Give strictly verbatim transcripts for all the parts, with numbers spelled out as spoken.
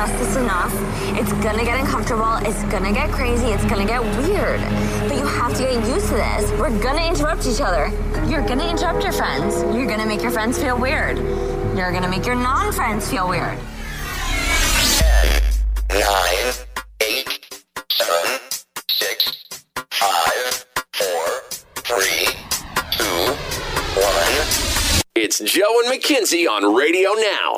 stressed this enough. It's gonna get uncomfortable. It's gonna get crazy. It's gonna get weird. But you have to get used to this. We're gonna interrupt each other. You're gonna interrupt your friends. You're gonna make your friends feel weird. You're gonna make your non-friends feel weird. ten, nine, eight, seven, six, five, four, three, two, one. It's Joe and Mackenzie on Radio Now.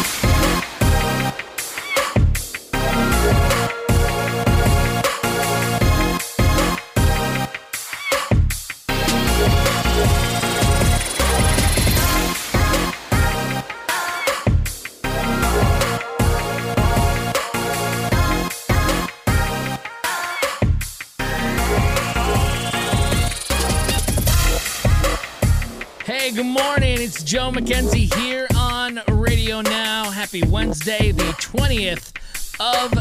Hey, good morning. It's Joe Mackenzie here on Radio Now. Happy Wednesday, the twentieth of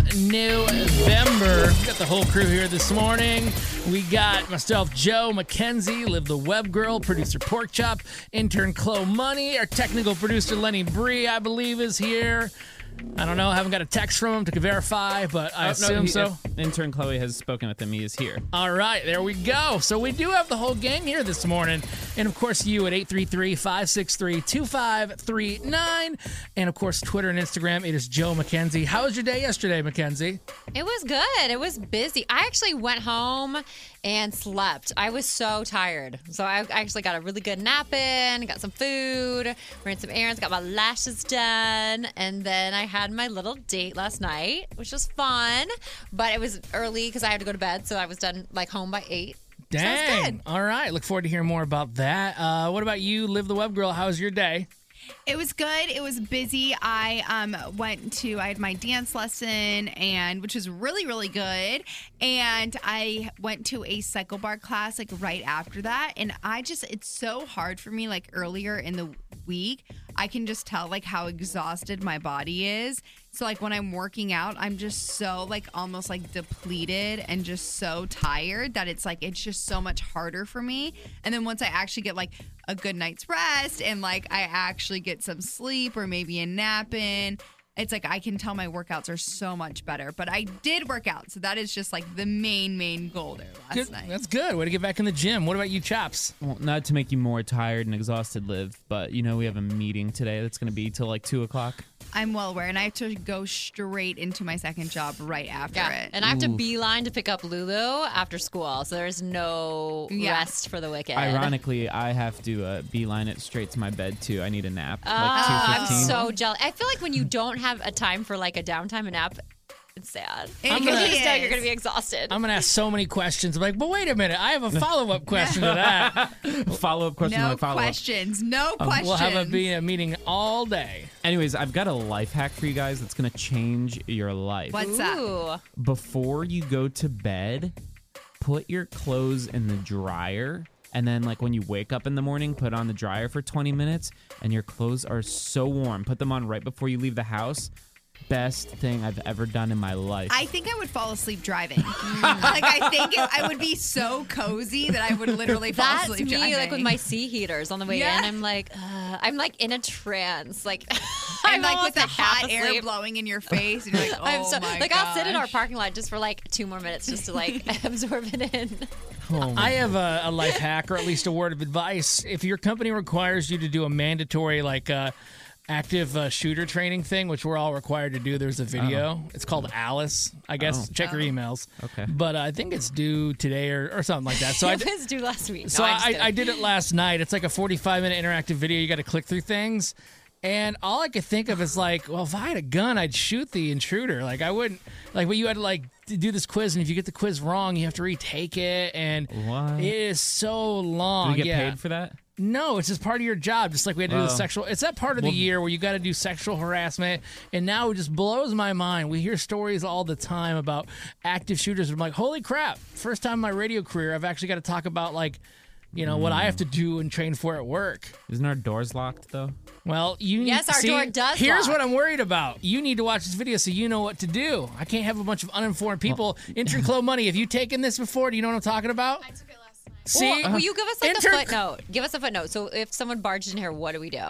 November. We got the whole crew here this morning. We got myself, Joe Mackenzie, Liv the Web Girl, producer Porkchop, intern Chloe Money, our technical producer Lenny Bree, I believe, is here. I don't know. I haven't got a text from him to verify, but I oh, assume no, he, so. Intern Chloe has spoken with him. He is here. All right, there we go. So we do have the whole gang here this morning. And, of course, you at eight three three, five six three, two five three nine. And, of course, Twitter and Instagram, it is Joe Mackenzie. How was your day yesterday, Mackenzie? It was good. It was busy. I actually went home and slept. I was so tired. So I actually got a really good nap in, got some food, ran some errands, got my lashes done, and then I had my little date last night, which was fun. But it was early because I had to go to bed, so I was done like home by eight. Dang. So good. All right. Look forward to hearing more about that. Uh, what about you, Liv the Web Girl? How was your day? It was good. It was busy. I um went to, I had my dance lesson, and which was really, really good. And I went to a cycle bar class like right after that. And I just, it's so hard for me like earlier in the week. I can just tell like how exhausted my body is. So like when I'm working out, I'm just so like almost like depleted and just so tired that it's like, it's just so much harder for me. And then once I actually get like a good night's rest and like I actually get some sleep or maybe a nap in, it's like I can tell my workouts are so much better. But I did work out, so that is just like the main, main goal there last Good. night. That's good. Way to get back in the gym. What about you, Chops? Well, not to make you more tired and exhausted, Liv, but you know we have a meeting today that's going to be till like two o'clock. I'm well aware, and I have to go straight into my second job right after Yeah. it. And I have to Ooh. beeline to pick up Lulu after school, so there's no Yeah. rest for the wicked. Ironically, I have to uh, beeline it straight to my bed too. I need a nap. Oh, like I'm two fifteen. so jealous. I feel like when you don't have a time for like a downtime and nap, it's sad. It I'm Because gonna- you just know is. you're going to be exhausted. I'm going to ask so many questions. I'm like, but wait a minute. I have a follow-up question to that. Follow-up question. No like follow-up. questions. No questions. We'll have a, be a meeting all day. Anyways, I've got a life hack for you guys that's going to change your life. What's that? Ooh. Before you go to bed, put your clothes in the dryer. And then, like, when you wake up in the morning, put on the dryer for twenty minutes. And your clothes are so warm. Put them on right before you leave the house. Best thing I've ever done in my life. I think I would fall asleep driving. Like, I think it, I would be so cozy that I would literally fall That's asleep me, driving. like with my sea heaters on the way Yeah. in. I'm like, uh, I'm like in a trance, like, and I'm like almost with the like half hot air asleep. blowing in your face, and you're like, oh I'm so my like I'll sit in our gosh. parking lot just for like two more minutes just to like absorb it in. oh my I have a, a life hack, or at least a word of advice. If your company requires you to do a mandatory, like, uh, active uh, shooter training thing, which we're all required to do, there's a video. It's called Alice. I guess Oh. check your emails. Okay. But uh, I think it's due today or, or something like that. So I it did, was due last week. so no, I'm just I, kidding. I did it last night. It's like a forty-five minute interactive video. You got to click through things. And all I could think of is like, well, if I had a gun, I'd shoot the intruder. Like I wouldn't, like, but you had to like do this quiz, and if you get the quiz wrong, you have to retake it, and What? it is so long. Do we get yeah. paid for that? No, it's just part of your job. Just like we had to do the Oh. sexual. It's that part of Well- the year where you got to do sexual harassment, and now it just blows my mind. We hear stories all the time about active shooters. I'm like, holy crap! First time in my radio career, I've actually got to talk about like, you know, what I have to do and train for at work. Isn't our doors locked though? Well, you Yes, our see, door does Here's lock. what I'm worried about. You need to watch this video so you know what to do. I can't have a bunch of uninformed people. Intern Chloe Money, have you taken this before? Do you know what I'm talking about? I took it last night. See, Well, will you give us like Intern- a footnote? Give us a footnote. So if someone barged in here, what do we do?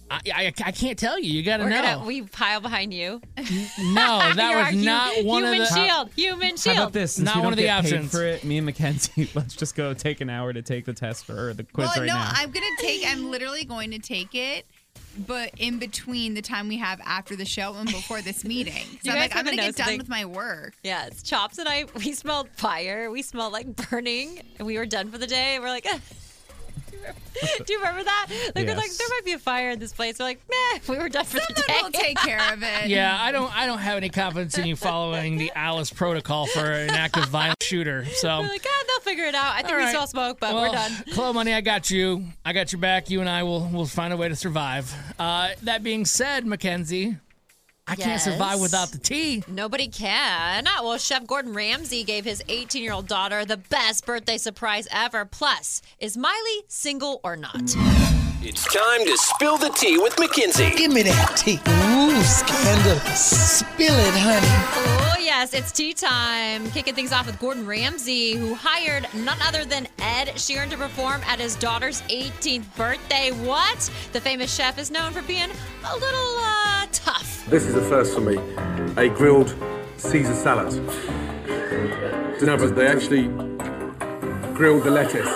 I, I, I can't tell you. You got to We're know. gonna, we pile behind you. No, that You're was our not hu- one human of the. shield. Human shield. How about this? Since Not we one don't of the get paid options. for it, me and Mackenzie, let's just go take an hour to take the test for her, the quiz well, right no, now. I'm gonna take. I'm literally going to take it, but in between the time we have after the show and before this meeting. So You I'm guys like, I'm wanna gonna know get done something? with my work. Yes, Chops and I, we smelled fire. We smelled like burning, and we were done for the day. We're like, eh. Do you remember that? Like, we're like, Yes. there might be a fire in this place. We're like, meh, we were done for the day. Someone will take care of it. Yeah, I don't. I don't have any confidence in you following the Alice protocol for an active violent shooter. So. We're like, ah, they'll figure it out. I think All we right. saw smoke, but well, we're done. Chloe Money, I got you. I got your back. You and I will will find a way to survive. Uh, that being said, Mackenzie, I can't Yes. survive without the tea. Nobody can. Well, Chef Gordon Ramsay gave his eighteen-year-old daughter the best birthday surprise ever. Plus, is Miley single or not? It's time to spill the tea with Mackenzie. Give me that tea. Ooh, scandal. Spill it, honey. Oh, yes, it's tea time. Kicking things off with Gordon Ramsay, who hired none other than Ed Sheeran to perform at his daughter's eighteenth birthday. What? The famous chef is known for being a little uh, tough. This is a first for me, a grilled Caesar salad. No, but they actually grilled the lettuce.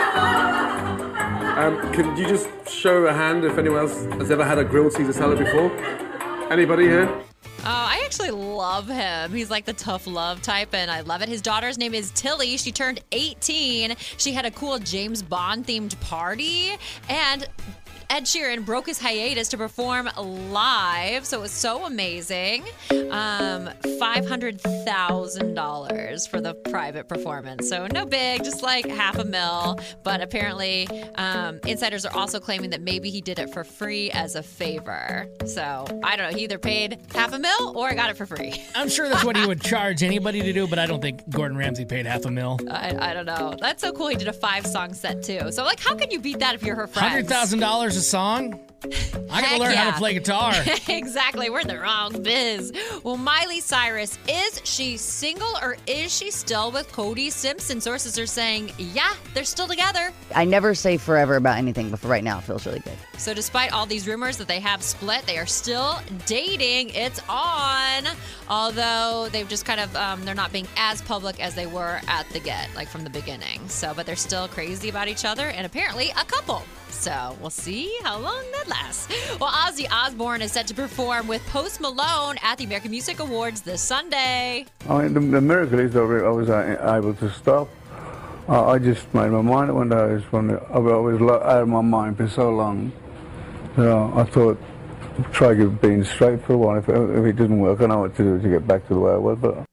Um, can you just show a hand if anyone else has ever had a grilled Caesar salad before? Anybody here? Oh, I actually love him. He's like the tough love type, and I love it. His daughter's name is Tilly. She turned eighteen. She had a cool James Bond-themed party, and Ed Sheeran broke his hiatus to perform live, so it was so amazing. Um, five hundred thousand dollars for the private performance. So no big, just like half a mil. But apparently, um, insiders are also claiming that maybe he did it for free as a favor. So I don't know. He either paid half a mil or got it for free. I'm sure that's what he would charge anybody to do, but I don't think Gordon Ramsay paid half a mil. I, I don't know. That's so cool. He did a five-song set, too. So, like, how can you beat that if you're her friend? one hundred thousand dollars a song? I gotta Heck learn how yeah. to play guitar. Exactly. We're in the wrong biz. Well, Miley Cyrus, is she single or is she still with Cody Simpson? Sources are saying, yeah, they're still together. I never say forever about anything, but for right now, it feels really good. So despite all these rumors that they have split, they are still dating. It's on. Although they've just kind of, um, they're not being as public as they were at the get, like from the beginning. So, but they're still crazy about each other and apparently a couple. So we'll see how long that lasts. Well, Ozzy Osbourne is set to perform with Post Malone at the American Music Awards this Sunday. I mean, the, the miracle is that I was uh, able to stop. Uh, I just made my mind up one day. I was, when I was lo- out of my mind for so long. So I thought, try being straight for a while. If, if it didn't work, I know what to do to get back to the way I was. But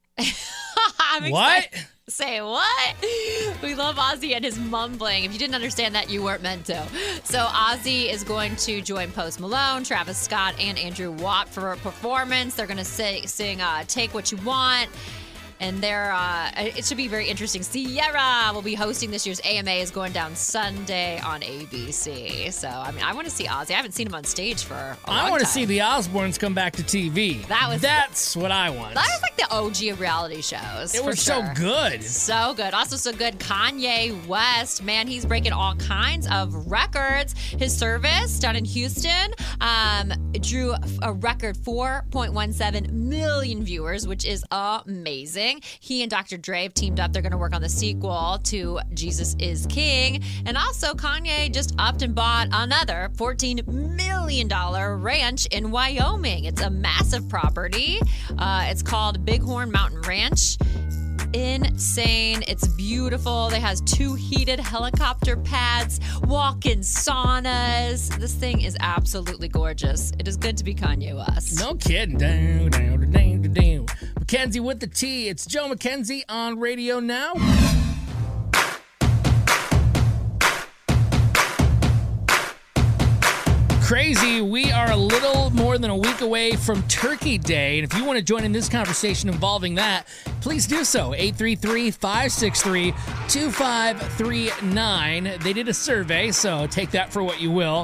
I'm What? excited. Say what? We love Ozzy and his mumbling. If you didn't understand that, you weren't meant to. So Ozzy is going to join Post Malone, Travis Scott, and Andrew Watt for a performance. They're going to say, sing uh, Take What You Want. And they're, uh, it should be very interesting. Sierra will be hosting this year's A M A, is going down Sunday on A B C. So, I mean, I want to see Ozzy. I haven't seen him on stage for a long I want to time. see the Osbournes come back to T V. That was- That's what I want. That was like the O G of reality shows. It for was so sure. good. So good. Also so good. Kanye West. Man, he's breaking all kinds of records. His service down in Houston um, drew a record four point one seven million viewers, which is amazing. He and Doctor Dre have teamed up. They're going to work on the sequel to Jesus is King. And also Kanye just upped and bought another fourteen million dollars ranch in Wyoming. It's a massive property. Uh, it's called Bighorn Mountain Ranch. Insane. It's beautiful. It has two heated helicopter pads, walk-in saunas. This thing is absolutely gorgeous. It is good to be Kanye West. No kidding. Down, down, down, down, down. Mackenzie with the T. It's Joe Mackenzie on Radio Now. Crazy. We are a little more than a week away from Turkey Day. And if you want to join in this conversation involving that, please do so. eight three three, five six three, two five three nine. They did a survey, so take that for what you will.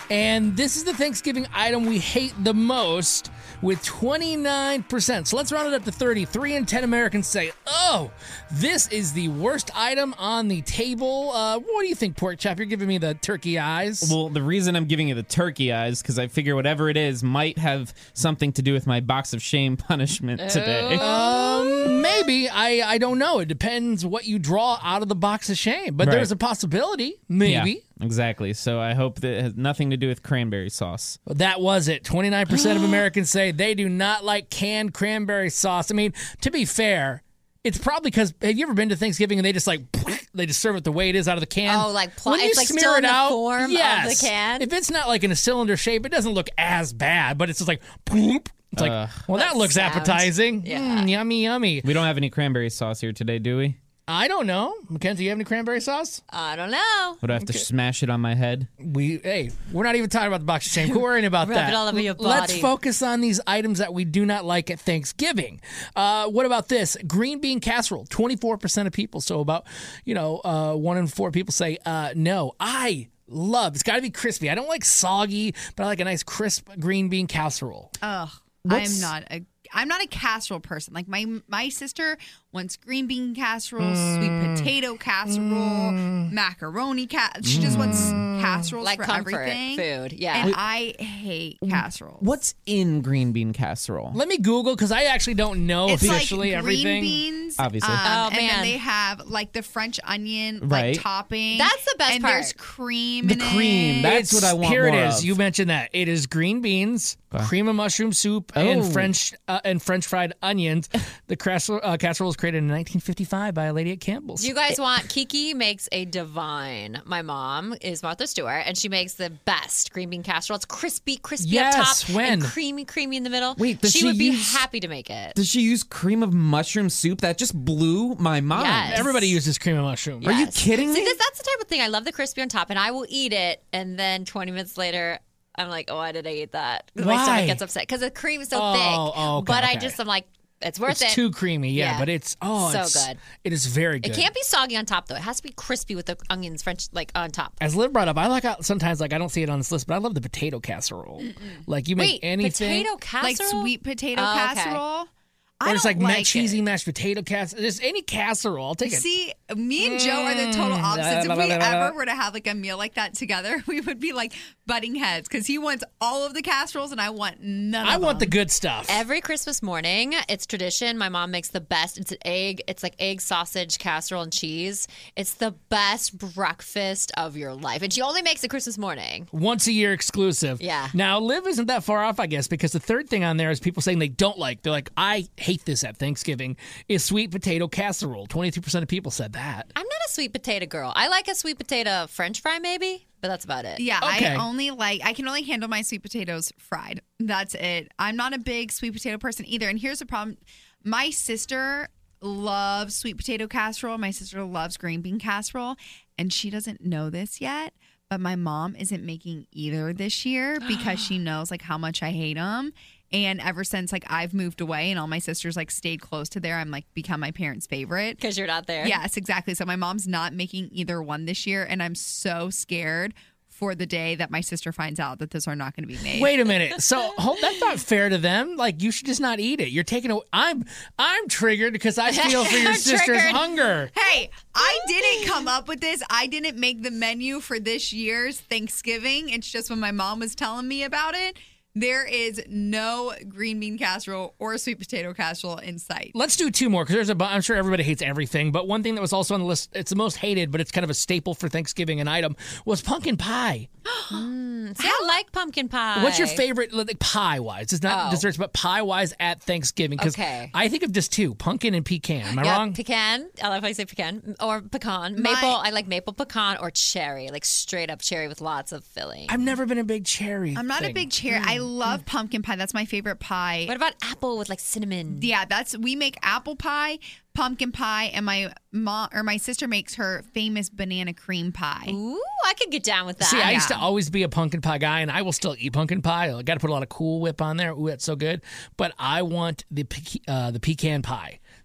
And this is the Thanksgiving item we hate the most with twenty-nine percent. So let's round it up to thirty. Three in ten Americans say, oh, this is the worst item on the table. Uh, what do you think, Pork Chop? You're giving me the turkey eyes. Well, the reason I'm giving you the turkey eyes because I figure whatever it is might have something to do with my box of shame punishment today. Um, maybe. I, I don't know. It depends what you draw out of the box of shame. But Right. there's a possibility. Maybe. Yeah, exactly. So I hope that it has nothing to do with cranberry sauce. Well, that was it. twenty-nine percent of Americans say they do not like canned cranberry sauce. I mean, to be fair, it's probably because, have you ever been to Thanksgiving and they just like, they just serve it the way it is out of the can? Oh, like pl- When you it's like smear still it in the out, form of the yes. can? If it's not like in a cylinder shape, it doesn't look as bad, but it's just like, poop. It's like, Ugh. well, that, That looks sounds- appetizing. yeah. Mm, yummy, yummy. We don't have any cranberry sauce here today, do we? I don't know. Mackenzie, you have any cranberry sauce? I don't know. Would I have to smash it on my head? We hey, we're not even talking about the box of shame. Quit worrying about Rub that. it all over your Let's body. focus on these items that we do not like at Thanksgiving. Uh, what about this? Green bean casserole. twenty-four percent of people. So about, you know, uh, one in four people say uh, no. I love, it's got to be crispy. I don't like soggy, but I like a nice crisp green bean casserole. Ugh, What's- I'm not a I'm not a casserole person. Like my my sister wants green bean casserole, sweet potato casserole, macaroni cat. She just wants casseroles Like for comfort everything. food, yeah. And I hate casserole. What's in green bean casserole? Let me Google because I actually don't know It's officially like green everything. beans, Obviously. um, Oh, and man. then they have like the French onion Right. like topping. That's the best and part. there's cream. The in cream, It. that's what I want Here more it is. of. You mentioned that it is green beans, cream of mushroom soup, Oh. and French uh, and French fried onions. The casserole, uh, casserole was created in nineteen fifty-five by a lady at Campbell's. Do you guys want Kiki makes a divine? My mom is Martha Stewart, and she makes the best green bean casserole. It's crispy, crispy Yes, up top, when? and creamy, creamy in the middle. Wait, does she, she would be use- happy to make it. Does she use cream of mushroom soup? That just blew my mind. Yes. Everybody uses cream of mushroom. Are you Yes. kidding See, me? this, that's the type of thing I love the crispy on top, and I will eat it, and then twenty minutes later, I'm like, oh, why did I eat that? 'Cause My Why? stomach gets upset because the cream is so Oh, thick. oh, okay, but I okay. just, I'm like, it's worth It's it. too creamy, yeah, Yeah. but it's oh, So it's, good. It is very good. It can't be soggy on top though. It has to be crispy with the onions, French, like on top. As Liv brought up, I like how sometimes like I don't see it on this list, but I love the potato casserole. Like you make Wait, anything, potato casserole, like sweet potato Oh, okay. casserole. I or it's don't like, ma- like cheesy it. mashed potato casserole. Just any casserole, I'll take it. See, me and Joe are the total opposites. If blah, we blah, blah, blah. ever were to have like a meal like that together, we would be like butting heads because he wants all of the casseroles and I want none of I them. want the good stuff. Every Christmas morning, it's tradition. My mom makes the best. It's an egg. It's like egg, sausage, casserole, and cheese. It's the best breakfast of your life, and she only makes it Christmas morning. Once a year exclusive. Yeah. Now, Liv isn't that far off, I guess, because the third thing on there is people saying they don't like. They're like, I hate this at Thanksgiving, is sweet potato casserole. twenty-two percent of people said that. I'm not a sweet potato girl. I like a sweet potato French fry, maybe, but that's about it. Yeah, Okay. I only like I can only handle my sweet potatoes fried. That's it. I'm not a big sweet potato person either. And here's the problem: my sister loves sweet potato casserole. My sister loves green bean casserole, and she doesn't know this yet. But my mom isn't making either this year because she knows like how much I hate them. And ever since like I've moved away and all my sisters like stayed close to there, I'm like become my parents' favorite. Because you're not there. Yes, exactly. So my mom's not making either one this year, and I'm so scared for the day that my sister finds out that those are not going to be made. Wait a minute. So hold, that's not fair to them. Like you should just not eat it. You're taking a. I'm I'm triggered because I feel for your I'm sister's triggered. hunger. Hey, I didn't come up with this. I didn't make the menu for this year's Thanksgiving. It's just when my mom was telling me about it. There is no green bean casserole or sweet potato casserole in sight. Let's do two more because there's a. bu- I'm sure everybody hates everything, but one thing that was also on the list, it's the most hated, but it's kind of a staple for Thanksgiving. An item was pumpkin pie. See, I like pumpkin pie. What's your favorite like, pie wise? It's not Oh. desserts, but pie wise at Thanksgiving. Because Okay. I think of just two: pumpkin and pecan. Am I Yeah, wrong? pecan. I love how you say pecan or pecan. My- Maple. I like maple pecan or cherry, like straight up cherry with lots of filling. I've never been a big cherry. I'm not a thing. big cherry. I love pumpkin pie. That's my favorite pie. What about apple with like cinnamon? Yeah, that's we make apple pie, pumpkin pie, and my mom or my sister makes her famous banana cream pie. Ooh, I could get down with that. See, I used to Yeah. always be a pumpkin pie guy, and I will still eat pumpkin pie. I got to put a lot of Cool Whip on there. Ooh, that's so good. But I want the pe- uh, the pecan pie.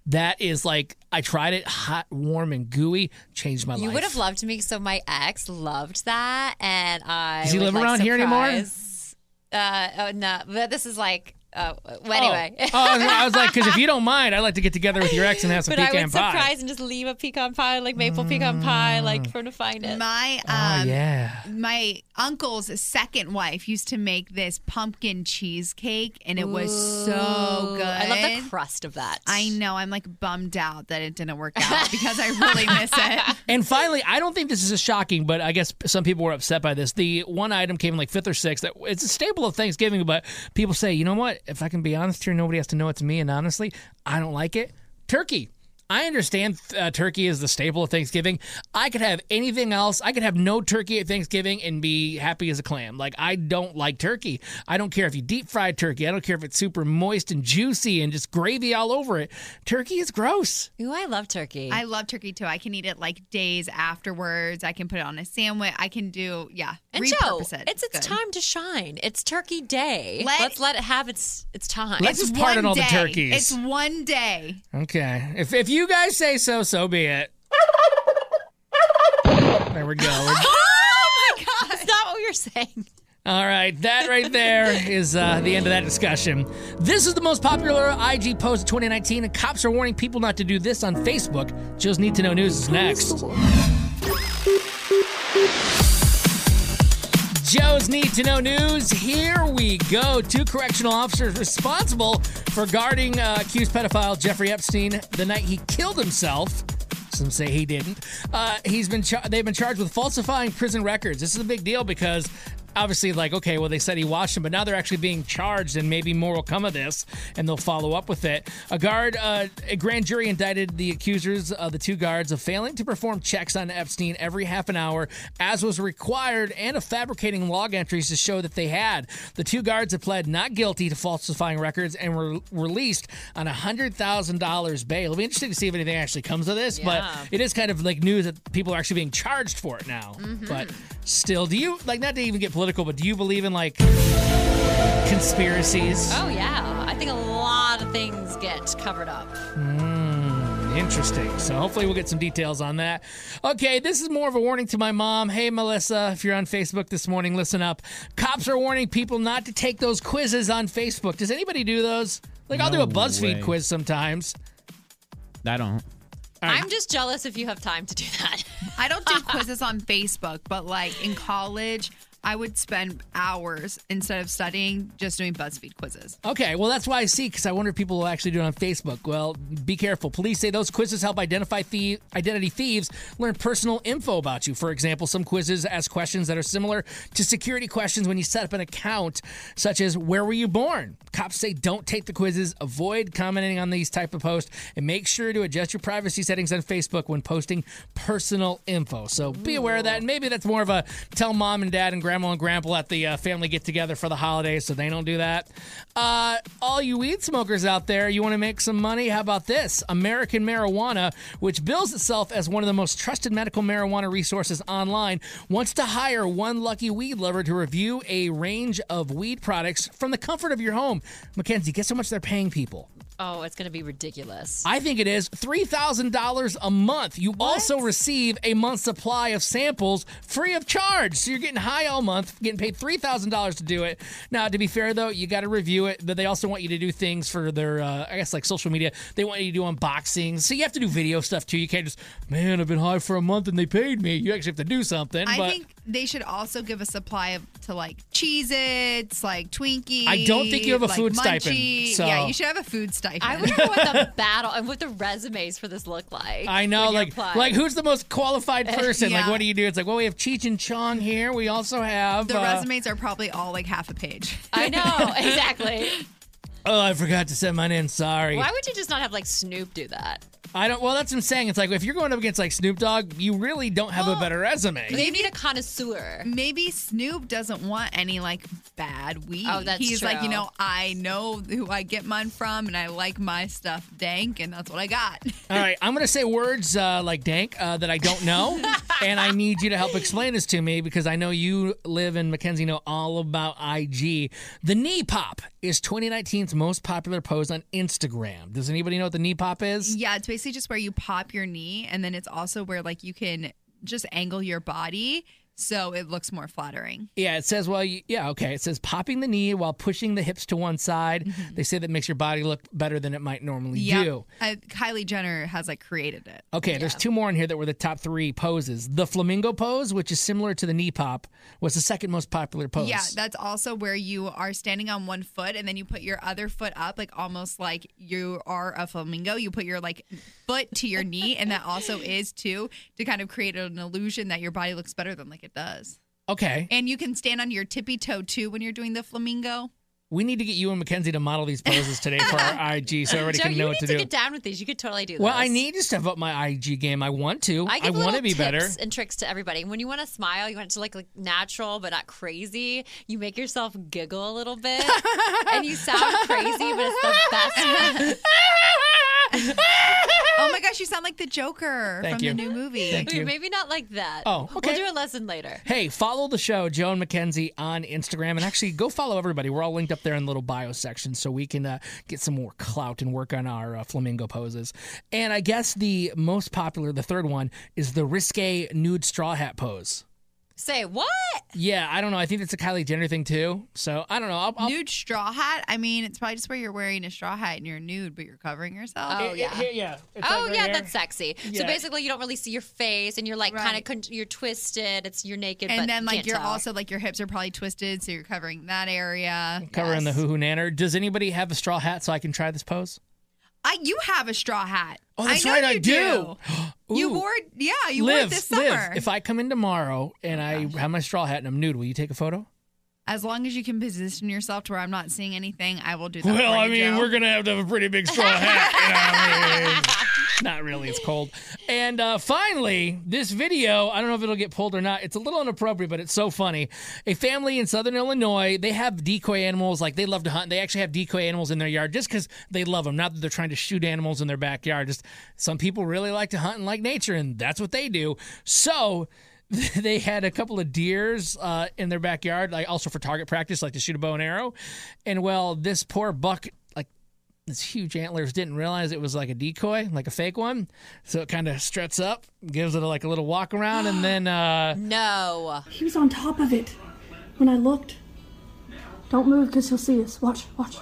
That is like, I tried it hot, warm, and gooey. Changed my You life. would have loved me. So my ex loved that, and I. Does he would, live like, around here anymore? surprise- Uh, oh no, but this is like. Uh, well, anyway. Oh, oh I was, I was like, because if you don't mind, I'd like to get together with your ex and have some But I pecan would pie. surprise and just leave a pecan pie, like maple pecan pie, like for him to find it. My Oh, um, yeah. my uncle's second wife used to make this pumpkin cheesecake, and it was so Ooh, good. I love the crust of that. I know. I'm like bummed out that it didn't work out because I really miss it. And finally, I don't think this is shocking, but I guess some people were upset by this. The one item came in like fifth or sixth. That it's a staple of Thanksgiving, but people say, you know what? If I can be honest here, nobody has to know it's me. And honestly, I don't like it. Turkey. I understand uh, turkey is the staple of Thanksgiving. I could have anything else. I could have no turkey at Thanksgiving and be happy as a clam. Like, I don't like turkey. I don't care if you deep fried turkey. I don't care if it's super moist and juicy and just gravy all over it. Turkey is gross. Ooh, I love turkey. I love turkey too. I can eat it like days afterwards. I can put it on a sandwich. I can do, yeah, And Joe, repurpose it. it's its good. time to shine. It's Turkey Day. Let- Let's let it have its its time. Let's It's just pardon one all the day. turkeys. It's one day. Okay. If if you guys say so, so be it. There we go. Oh my God! That's not what you're saying. All right, that right there is uh, the end of that discussion. This is the most popular I G post of twenty nineteen, and cops are warning people not to do this on Facebook. Joe's Need to Know News is next. Joe's Need to Know News. Here we go. Two correctional officers responsible for guarding uh, accused pedophile Jeffrey Epstein the night he killed himself. Some say he didn't. Uh, he's been char- they've been charged with falsifying prison records. This is a big deal because obviously, like, okay, well, they said he watched him, but now they're actually being charged, and maybe more will come of this, and they'll follow up with it. A guard, uh, a grand jury indicted the accusers, uh, the two guards, of failing to perform checks on Epstein every half an hour, as was required, and of fabricating log entries to show that they had. The two guards have pled not guilty to falsifying records and were released on a one hundred thousand dollars bail. It'll be interesting to see if anything actually comes of this, Yeah. but it is kind of like news that people are actually being charged for it now. Mhm. But still, do you, like, not to even get political, but do you believe in, like, conspiracies? Oh yeah, I think a lot of things get covered up. Mm, interesting. So hopefully we'll get some details on that. Okay, this is more of a warning to my mom. Hey, Melissa, if you're on Facebook this morning, listen up. Cops are warning people not to take those quizzes on Facebook. Does anybody do those? Like, I'll do No a BuzzFeed way. quiz sometimes. I don't. I'm just jealous if you have time to do that. I don't do quizzes on Facebook, but like in college, I would spend hours instead of studying just doing BuzzFeed quizzes. Okay, well, that's why I see, because I wonder if people will actually do it on Facebook. Well, be careful. Police say those quizzes help identify thie- identity thieves learn personal info about you. For example, some quizzes ask questions that are similar to security questions when you set up an account, such as, where were you born? Cops say don't take the quizzes, avoid commenting on these type of posts, and make sure to adjust your privacy settings on Facebook when posting personal info. So be aware of that, and maybe that's more of a tell mom and dad and grandma and grandpa at the uh, family get together for the holidays so they don't do that. Uh, all you weed smokers out there, you want to make some money? How about this? American Marijuana, which bills itself as one of the most trusted medical marijuana resources online, wants to hire one lucky weed lover to review a range of weed products from the comfort of your home. Mackenzie, guess how much they're paying people? Oh, it's going to be ridiculous. I think it is three thousand dollars a month. You also receive a month's supply of samples free of charge. So you're getting high all month, getting paid three thousand dollars to do it. Now, to be fair, though, you got to review it, but they also want you to do things for their, uh, I guess, like social media. They want you to do unboxings. So you have to do video stuff, too. You can't just, man, I've been high for a month and they paid me. You actually have to do something. I but think they should also give a supply of to like Cheez-Its, like Twinkies. I don't think you have a like food stipend, Munchie. so- Yeah, you should have a food stipend. I wonder what the battle and what the resumes for this look like. I know, when you like, apply. like who's the most qualified person? Like, Yeah. what do you do? It's like, well, we have Cheech and Chong here. We also have The uh, resumes are probably all like half a page. I know, exactly. Oh, I forgot to send mine in. Sorry. Why would you just not have like Snoop do that? I don't. Well, that's what I'm saying. It's like if you're going up against like Snoop Dogg, you really don't have a better resume. They need a connoisseur. Maybe Snoop doesn't want any like bad weed. Oh, that's He's like, true. you know, I know who I get mine from, and I like my stuff dank, and that's what I got. All right, I'm gonna say words uh, like dank uh, that I don't know. and I need you to help explain this to me because I know you live and Mackenzie know all about I G. The knee pop is twenty nineteen's most popular pose on Instagram. Does anybody know what the knee pop is? Yeah, it's basically just where you pop your knee, and then it's also where like you can just angle your body so it looks more flattering. Yeah, it says, well, you, yeah, okay. It says popping the knee while pushing the hips to one side. Mm-hmm. They say that makes your body look better than it might normally yep. do. Uh, Kylie Jenner has like created it. Okay, yeah. There's two more in here that were the top three poses. The flamingo pose, which is similar to the knee pop, was the second most popular pose. Yeah, that's also where you are standing on one foot and then you put your other foot up, like almost like you are a flamingo. You put your like foot to your knee, and that also is too to kind of create an illusion that your body looks better than like it does. Okay. And you can stand on your tippy toe too when you're doing the flamingo. We need to get you and Mackenzie to model these poses today for our I G so everybody Joe, can know what to, to do. get down with these. You could totally do this. Well, I need to step up my I G game. I want to. I, I give want to be tips better. And tricks to everybody. When you want to smile, you want it to look like natural but not crazy. You make yourself giggle a little bit, and you sound crazy, but it's the best. Oh my gosh, you sound like the Joker Thank from you. the new movie. Thank okay, you. Maybe not like that. Oh, okay. We'll do a lesson later. Hey, follow the show, Joe and Mackenzie, on Instagram. And actually, go follow everybody. We're all linked up there in the little bio section so we can uh, get some more clout and work on our uh, flamingo poses. And I guess the most popular, the third one, is the risque nude straw hat pose. Say what? Yeah, I don't know. I think it's a Kylie Jenner thing, too. So, I don't know. I'll, I'll... Nude straw hat? I mean, it's probably just where you're wearing a straw hat and you're nude, but you're covering yourself. Oh, yeah. Yeah, yeah. It's oh, like right yeah, here. that's sexy. Yeah. So basically, you don't really see your face, and you're like Right. kind of con- you're twisted. It's you're naked, And but then, you like, can't you're tell. also, like, your hips are probably twisted, so you're covering that area. Covering Yes. the hoo-hoo nanner. Does anybody have a straw hat so I can try this pose? I, you have a straw hat. Oh, that's I know right, I you do. You Ooh. wore it, yeah, you wore it Liv, this summer. Liv, if I come in tomorrow and I have my straw hat and I'm nude, will you take a photo? As long as you can position yourself to where I'm not seeing anything, I will do that. Well, for I you, mean, Joe. we're going to have to have a pretty big straw hat. You know what I mean? Not really. It's cold. And uh, finally, this video, I don't know if it'll get pulled or not. It's a little inappropriate, but it's so funny. A family in Southern Illinois, they have decoy animals. Like, they love to hunt. They actually have decoy animals in their yard just because they love them. Not that they're trying to shoot animals in their backyard. Just some people really like to hunt and like nature, and that's what they do. So they had a couple of deers uh, in their backyard, like also for target practice, like to shoot a bow and arrow. And, well, this poor buck, like, this huge antlers, didn't realize it was like a decoy, like a fake one. So it kind of struts up, gives it a, like a little walk around, and then... Uh, no. He was on top of it when I looked. Don't move because he'll see us. Watch, watch.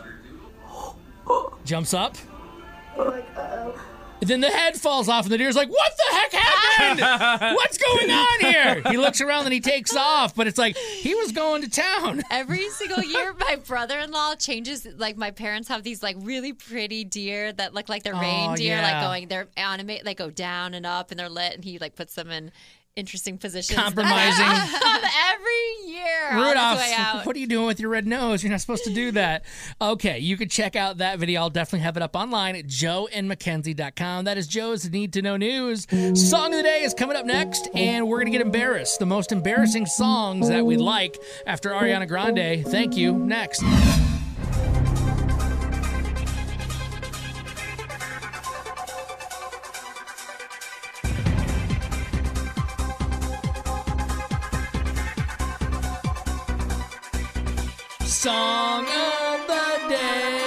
jumps up. Like, uh-oh. Then the head falls off, and the deer's like, what the heck happened? What's going on here? He looks around, and he takes off, but it's like he was going to town. Every single year, my brother-in-law changes, like, my parents have these, like, really pretty deer that look like they're Oh, reindeer, yeah. like, going, they're animate, they go down and up, and they're lit, and he, like, puts them in interesting positions. Compromising. Every year on his way out. Rudolph, what are you doing with your red nose? You're not supposed to do that. Okay, you can check out that video. I'll definitely have it up online at joe and mackenzie dot com. That is Joe's Need to Know News. Song of the Day is coming up next, and we're going to get embarrassed. The most embarrassing songs that we like after Ariana Grande. Thank you. Next. Song of the Day.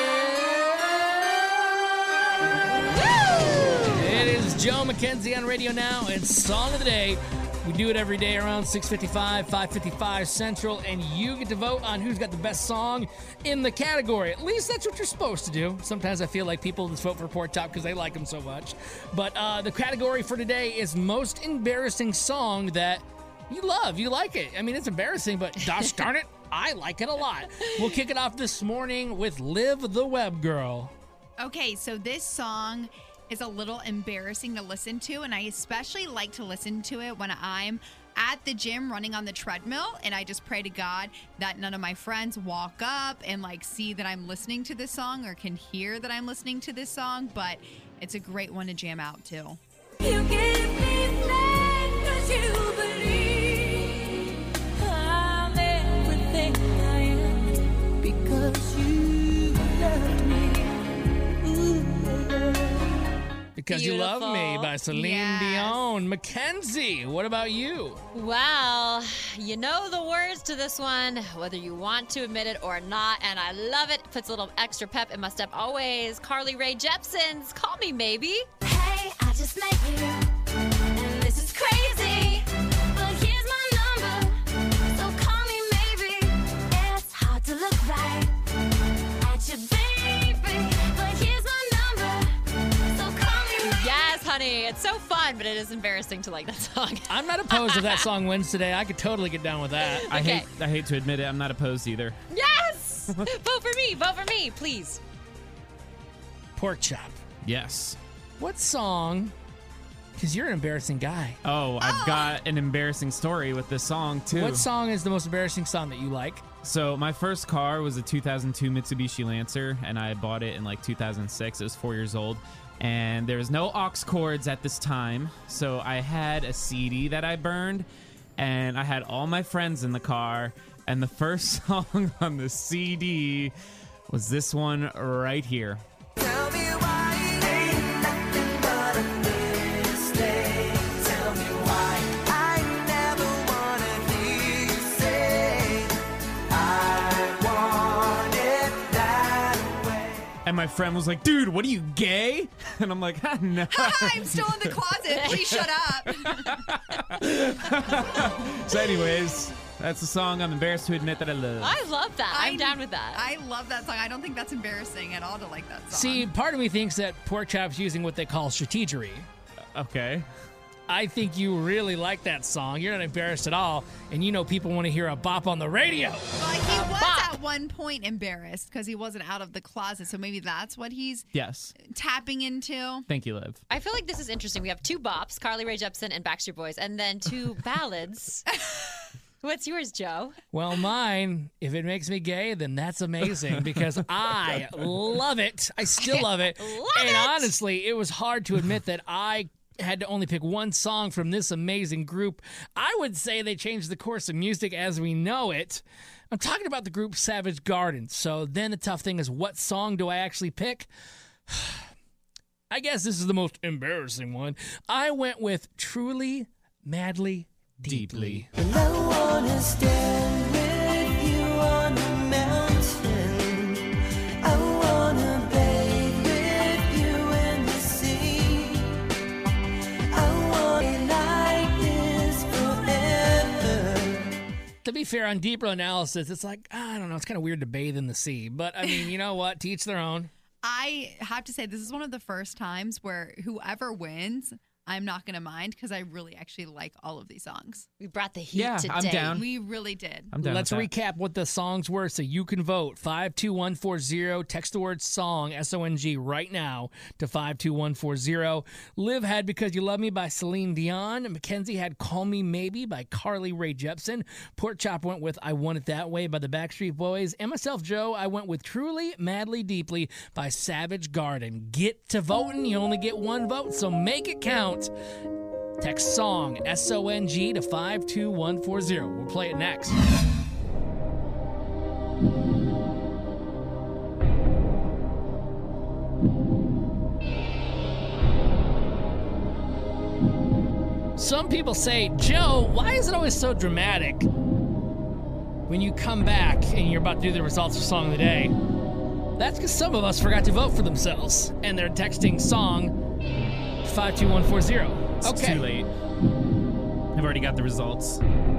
It is Joe Mackenzie on Radio Now, and Song of the Day. We do it every day around six fifty-five, five fifty-five Central, and you get to vote on who's got the best song in the category. At least that's what you're supposed to do. Sometimes I feel like people just vote for Port Top because they like them so much. But uh, the category for today is most embarrassing song that you love. You like it. I mean, it's embarrassing, but gosh darn it, I like it a lot. We'll kick it off this morning with Liv the Web Girl. Okay, so this song is a little embarrassing to listen to, and I especially like to listen to it when I'm at the gym running on the treadmill, and I just pray to God that none of my friends walk up and like see that I'm listening to this song or can hear that I'm listening to this song, but it's a great one to jam out to. You give me faith 'cause you believe I'm everything I am because you love me. Ooh. Because You Love Me Beautiful. by Celine Yes. Dion. Mackenzie, what about you? Well, you know the words to this one, whether you want to admit it or not, and I love it. Puts a little extra pep in my step always. Carly Rae Jepsen's Call Me Maybe. Hey, I just met you, and this is crazy. But here's my number, so call me maybe. It's hard to look right at your baby, but here's my number, so call me maybe. Yes, honey. It's so fun, but it is embarrassing to like that song. I'm not opposed if that song wins today. I could totally get down with that. I Okay. hate I hate to admit it, I'm not opposed either. Yes! Vote for me. Vote for me, please. Pork Chop. Yes. What song? Because you're an embarrassing guy. Oh, I've got an embarrassing story with this song too. What song is the most embarrassing song that you like? So my first car was a two thousand two Mitsubishi Lancer, and I bought it in like two thousand six. It was four years old, and there was no aux cords at this time. So I had a C D that I burned, and I had all my friends in the car, and the first song on the C D was this one right here. Tell me why it ain't nothing but a mistake. Tell me why I never wanna hear you say I want it that way. And my friend was like, dude, what are you, gay? And I'm like, ah, no. I'm still in the closet. Please shut up. So anyways, that's the song I'm embarrassed to admit that I love. I love that. I'm I- down with that. I love that song. I don't think that's embarrassing at all to like that song. See, part of me thinks that Pork Chop's using what they call strategery. Okay. I think you really like that song. You're not embarrassed at all, and you know people want to hear a bop on the radio. Well, he was at one point embarrassed because he wasn't out of the closet, so maybe that's what he's Yes. tapping into. Thank you, Liv. I feel like this is interesting. We have two bops, Carly Rae Jepsen and Backstreet Boys, and then two ballads. What's yours, Joe? Well, mine, if it makes me gay, then that's amazing because I love it. I still love it. Love and it. honestly, it was hard to admit that I had to only pick one song from this amazing group. I would say they changed the course of music as we know it. I'm talking about the group Savage Garden. So then the tough thing is, what song do I actually pick? I guess this is the most embarrassing one. I went with Truly, Madly, Deeply. And I wanna stand with you on the mountain. I wanna bathe with you in the sea. I want it like this forever. To be fair, on deeper analysis, it's like, I don't know, it's kind of weird to bathe in the sea. But, I mean, you know what? To each their own. I have to say, this is one of the first times where whoever wins, I'm not going to mind because I really actually like all of these songs. We brought the heat Yeah, today. I'm down. We really did. I'm down Let's with that. recap what the songs were so you can vote. five two one four zero. Text the word song, S O N G, right now to five two one four zero. Liv had Because You Love Me by Celine Dion. Mackenzie had Call Me Maybe by Carly Rae Jepsen. Pork Chop went with I Want It That Way by the Backstreet Boys. And myself, Joe, I went with Truly, Madly, Deeply by Savage Garden. Get to voting. You only get one vote, so make it count. Text song, S O N G, to five two one four zero. We'll play it next. Some people say, Joe, why is it always so dramatic when you come back and you're about to do the results for Song of the Day? That's because some of us forgot to vote for themselves, and they're texting song five two one four zero. It's Okay. too late. I've already got the results.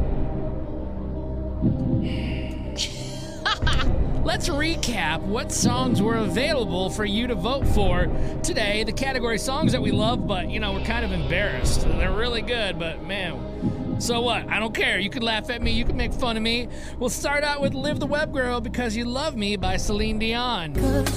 Let's recap what songs were available for you to vote for today. The category songs that we love, but, you know, we're kind of embarrassed. They're really good, but, man, so what? I don't care. You can laugh at me. You can make fun of me. We'll start out with Live the Web Girl, Because You Love Me by Celine Dion.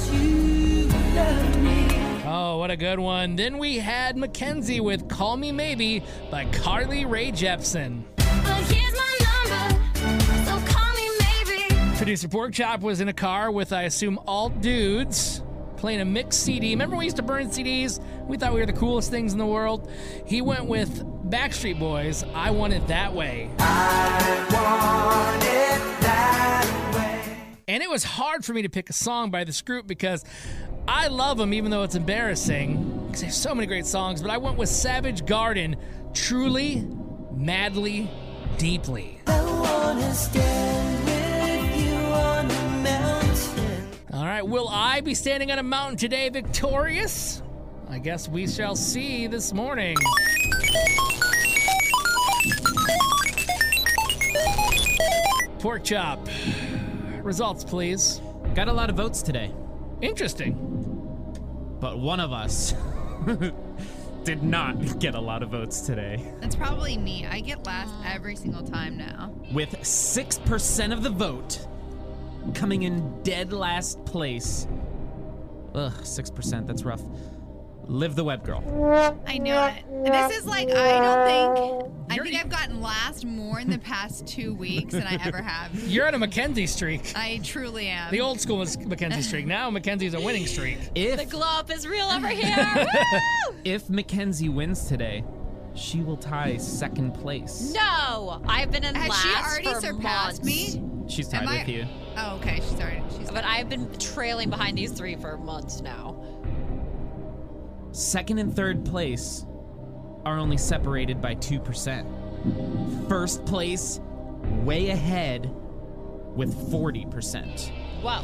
Oh, what a good one. Then we had Mackenzie with Call Me Maybe by Carly Rae Jepsen. But here's my number, so call me maybe. Producer Pork Chop was in a car with, I assume, alt dudes playing a mixed C D. Remember when we used to burn C Ds? We thought we were the coolest things in the world. He went with Backstreet Boys, I Want It That Way. I want it that way. And it was hard for me to pick a song by this group because I love them even though it's embarrassing. because there's so many great songs, but I went with Savage Garden, Truly, Madly, Deeply. I wanna stand with you on the mountain. All right, will I be standing on a mountain today victorious? I guess we shall see this morning. Pork chop. Results, please. Got a lot of votes today. Interesting. But one of us did not get a lot of votes today. That's probably me. I get last every single time now. With six percent of the vote coming in dead last place. Ugh, six percent, that's rough. Live the web girl. I knew it. This is like, I don't think, I think I've gotten last more in the past two weeks than I ever have. You're on a Mackenzie streak. I truly am. The old school was Mackenzie streak. Now Mackenzie's a winning streak. If The glow up is real over here. Woo! if Mackenzie wins today, she will tie second place. No, I've been in Has last she already for surpassed months. me? She's tied Am I- with you. Oh, okay. She's already. She's But I've been trailing behind these three for months now. Second and third place are only separated by two percent. First place, way ahead with forty percent. Whoa.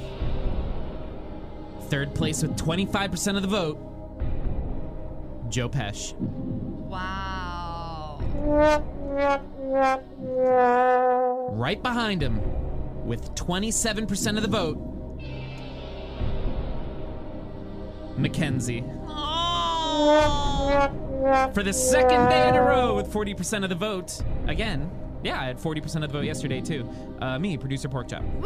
Third place with twenty-five percent of the vote, Joe Pesci. Wow. Right behind him, with twenty-seven percent of the vote, Mackenzie. For the second day in a row with forty percent of the vote. Again, yeah, I had forty percent of the vote yesterday too. Uh, me, producer Pork Chop. Woo!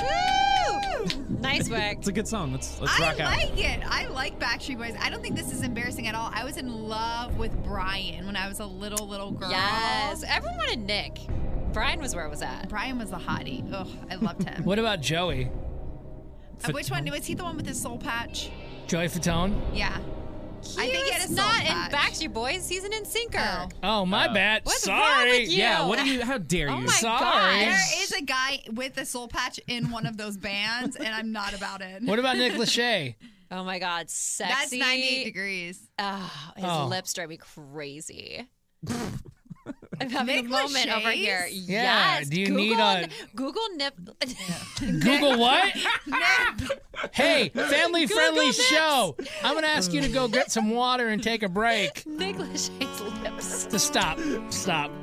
Nice work. It's a good song. Let's let's I rock out. like it. I like Backstreet Boys. I don't think this is embarrassing at all. I was in love with Brian when I was a little, little girl. Yes. Everyone wanted Nick. Brian was where it was at. Brian was a hottie. Ugh, I loved him. What about Joey? Uh, which one? Was he the one with his soul patch? Joey Fatone? Yeah. He I think he had was a soul not patch. in Backstreet Boys. He's an NSYNCer. Oh, my bad. What's Sorry. wrong with you? Yeah, what do you, how dare you? Oh my Sorry. gosh. There is a guy with a soul patch in one of those bands, and I'm not about it. What about Nick Lachey? Oh my God, sexy. That's ninety-eight degrees. Oh, his Oh. lips drive me crazy. I'm having Nick a moment Lachey's? over here. Yeah, Yes. do you Google, need a- Google nip? Google what? Hey, family friendly Nips. show. I'm going to ask you to go get some water and take a break. Nick Lachey's lips. To stop. Stop.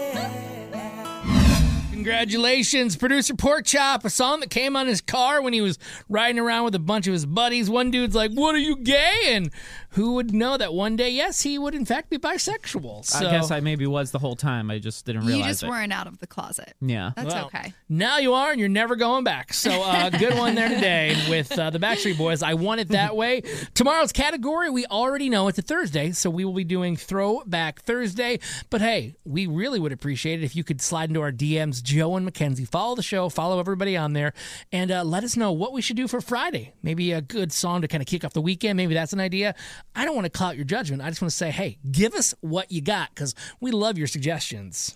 Congratulations, producer Pork Chop, a song that came on his car when he was riding around with a bunch of his buddies. One dude's like, "What, are you gay?" And who would know that one day, yes, he would in fact be bisexual. So, I guess I maybe was the whole time. I just didn't realize You just it. weren't out of the closet. Yeah. That's Well, okay. now you are, and you're never going back. So, uh, good one there today with uh, the Backstreet Boys. I Want It That Way. Tomorrow's category, we already know it's a Thursday, so we will be doing Throwback Thursday. But hey, we really would appreciate it if you could slide into our D Ms, Joe and Mackenzie. Follow the show, follow everybody on there, and uh, let us know what we should do for Friday. Maybe a good song to kind of kick off the weekend. Maybe that's an idea. I don't want to clout your judgment. I just want to say, hey, give us what you got, because we love your suggestions.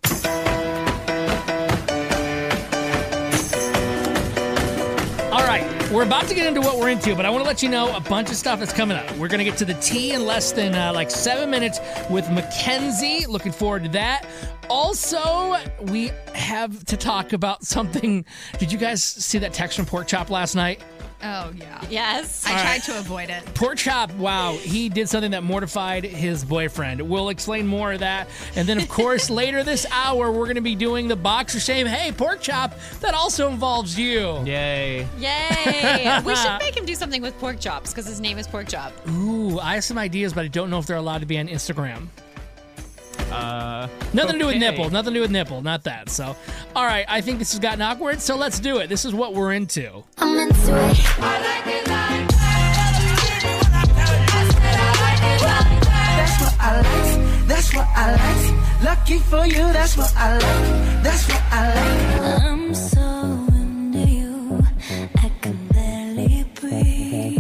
All right, we're about to get into what we're into, but I want to let you know a bunch of stuff that's coming up. We're going to get to the tea in less than uh, like seven minutes with Mackenzie. Looking forward to that. Also, we have to talk about something. Did you guys see that text from Pork Chop last night? Oh, yeah. Yes. I All tried right. to avoid it. Pork Chop, wow, he did something that mortified his boyfriend. We'll explain more of that. And then, of course, later this hour, we're going to be doing the boxer shame. Hey, Pork Chop, that also involves you. Yay. Yay. We should make him do something with pork chops because his name is Pork Chop. Ooh, I have some ideas, but I don't know if they're allowed to be on Instagram. Uh, Nothing to do with okay. nipple. Nothing to do with nipple. Not that. So, all right. I think this has gotten awkward. So let's do it. This is what we're into. I'm into it. That's what I like. That's what I like. Lucky for you, that's what I like. That's what I like. I'm so into you. I can barely breathe. Okay,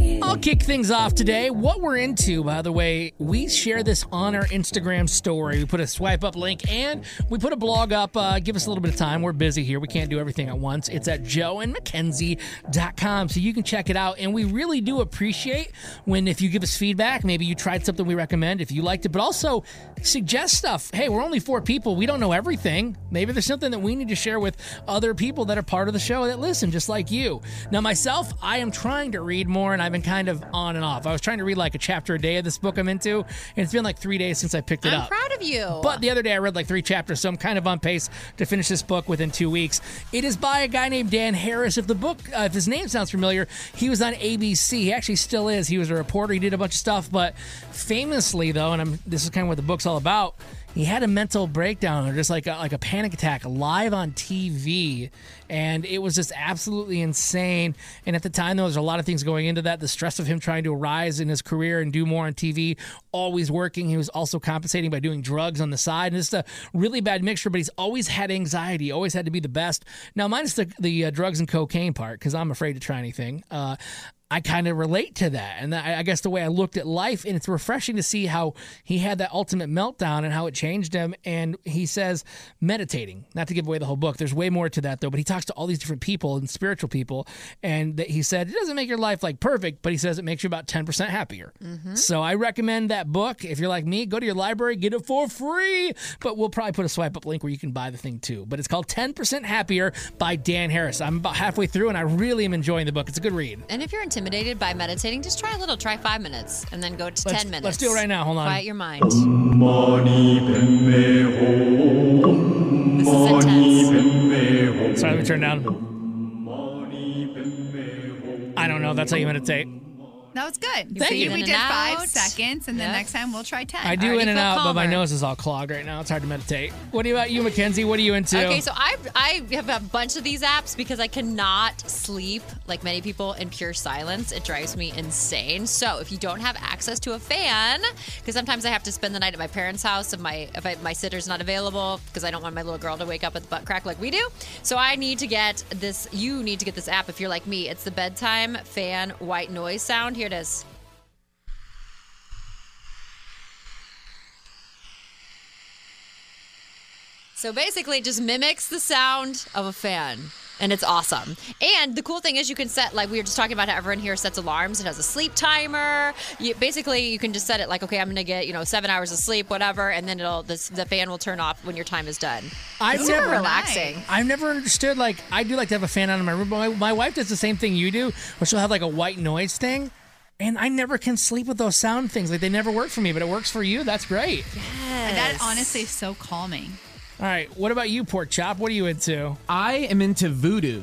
kick things off today, what we're into, by the way, we share this on our Instagram story. We put a swipe up link and we put a blog up. Uh, give us a little bit of time. We're busy here. We can't do everything at once. It's at joe and mackenzie dot com, so you can check it out. And we really do appreciate when if you give us feedback, maybe you tried something we recommend, if you liked it, but also suggest stuff. Hey, we're only four people. We don't know everything. Maybe there's something that we need to share with other people that are part of the show that listen, just like you. Now, myself, I am trying to read more, and I've been kind of on and off. I was trying to read like a chapter a day of this book I'm into, and it's been like three days since I picked it I'm up. proud of you. But the other day I read like three chapters, so I'm kind of on pace to finish this book within two weeks. It is by a guy named Dan Harris. If the book, uh, if his name sounds familiar, he was on A B C. He actually still is. He was a reporter. He did a bunch of stuff, but famously though, and I'm, this is kind of what the book's all about, he had a mental breakdown or just like a, like a panic attack live on T V, and it was just absolutely insane. And at the time, there was a lot of things going into that. The stress of him trying to rise in his career and do more on T V, always working. He was also compensating by doing drugs on the side, and it's a really bad mixture, but he's always had anxiety, always had to be the best. Now, minus the, the uh, drugs and cocaine part, because I'm afraid to try anything. Uh, I kind of relate to that. And I, I guess the way I looked at life, and it's refreshing to see how he had that ultimate meltdown and how it changed him. And he says meditating, not to give away the whole book. There's way more to that though, but he talks to all these different people and spiritual people. And that he said, it doesn't make your life like perfect, but he says it makes you about ten percent happier. Mm-hmm. So I recommend that book. If you're like me, go to your library, get it for free. But we'll probably put a swipe up link where you can buy the thing too. But it's called ten percent Happier by Dan Harris. I'm about halfway through and I really am enjoying the book. It's a good read. And if you're intimidated by meditating, just try a little. Try five minutes and then go to Let's- ten minutes. let's do it right now. Hold on. Quiet your mind. This is intense. Sorry, let me turn down. I don't know. That's how you meditate. That was good. Thank See, you. we In did and five out. seconds, and then Yep. next time we'll try ten. I do already in and feel out, but my calmer. nose is all clogged right now. It's hard to meditate. What about you, Mackenzie? What are you into? Okay, so I I have a bunch of these apps because I cannot sleep like many people in pure silence. It drives me insane. So if you don't have access to a fan, because sometimes I have to spend the night at my parents' house if my if I, my sitter's not available because I don't want my little girl to wake up at the butt crack like we do. So I need to get this. You need to get this app if you're like me. It's the bedtime fan white noise sound. Here it is. So basically, it just mimics the sound of a fan. And it's awesome. And the cool thing is you can set, like we were just talking about how everyone here sets alarms. It has a sleep timer. You, basically, you can just set it like, okay, I'm going to get, you know, seven hours of sleep, whatever. And then it'll this, the fan will turn off when your time is done. I've It's never super relaxing. I've never understood, like, I do like to have a fan on in my room, but my, my wife does the same thing you do, where she'll have like a white noise thing. And I never can sleep with those sound things. Like, they never work for me, but it works for you. That's great. And that honestly is so calming. All right. What about you, Pork Chop? What are you into? I am into voodoo.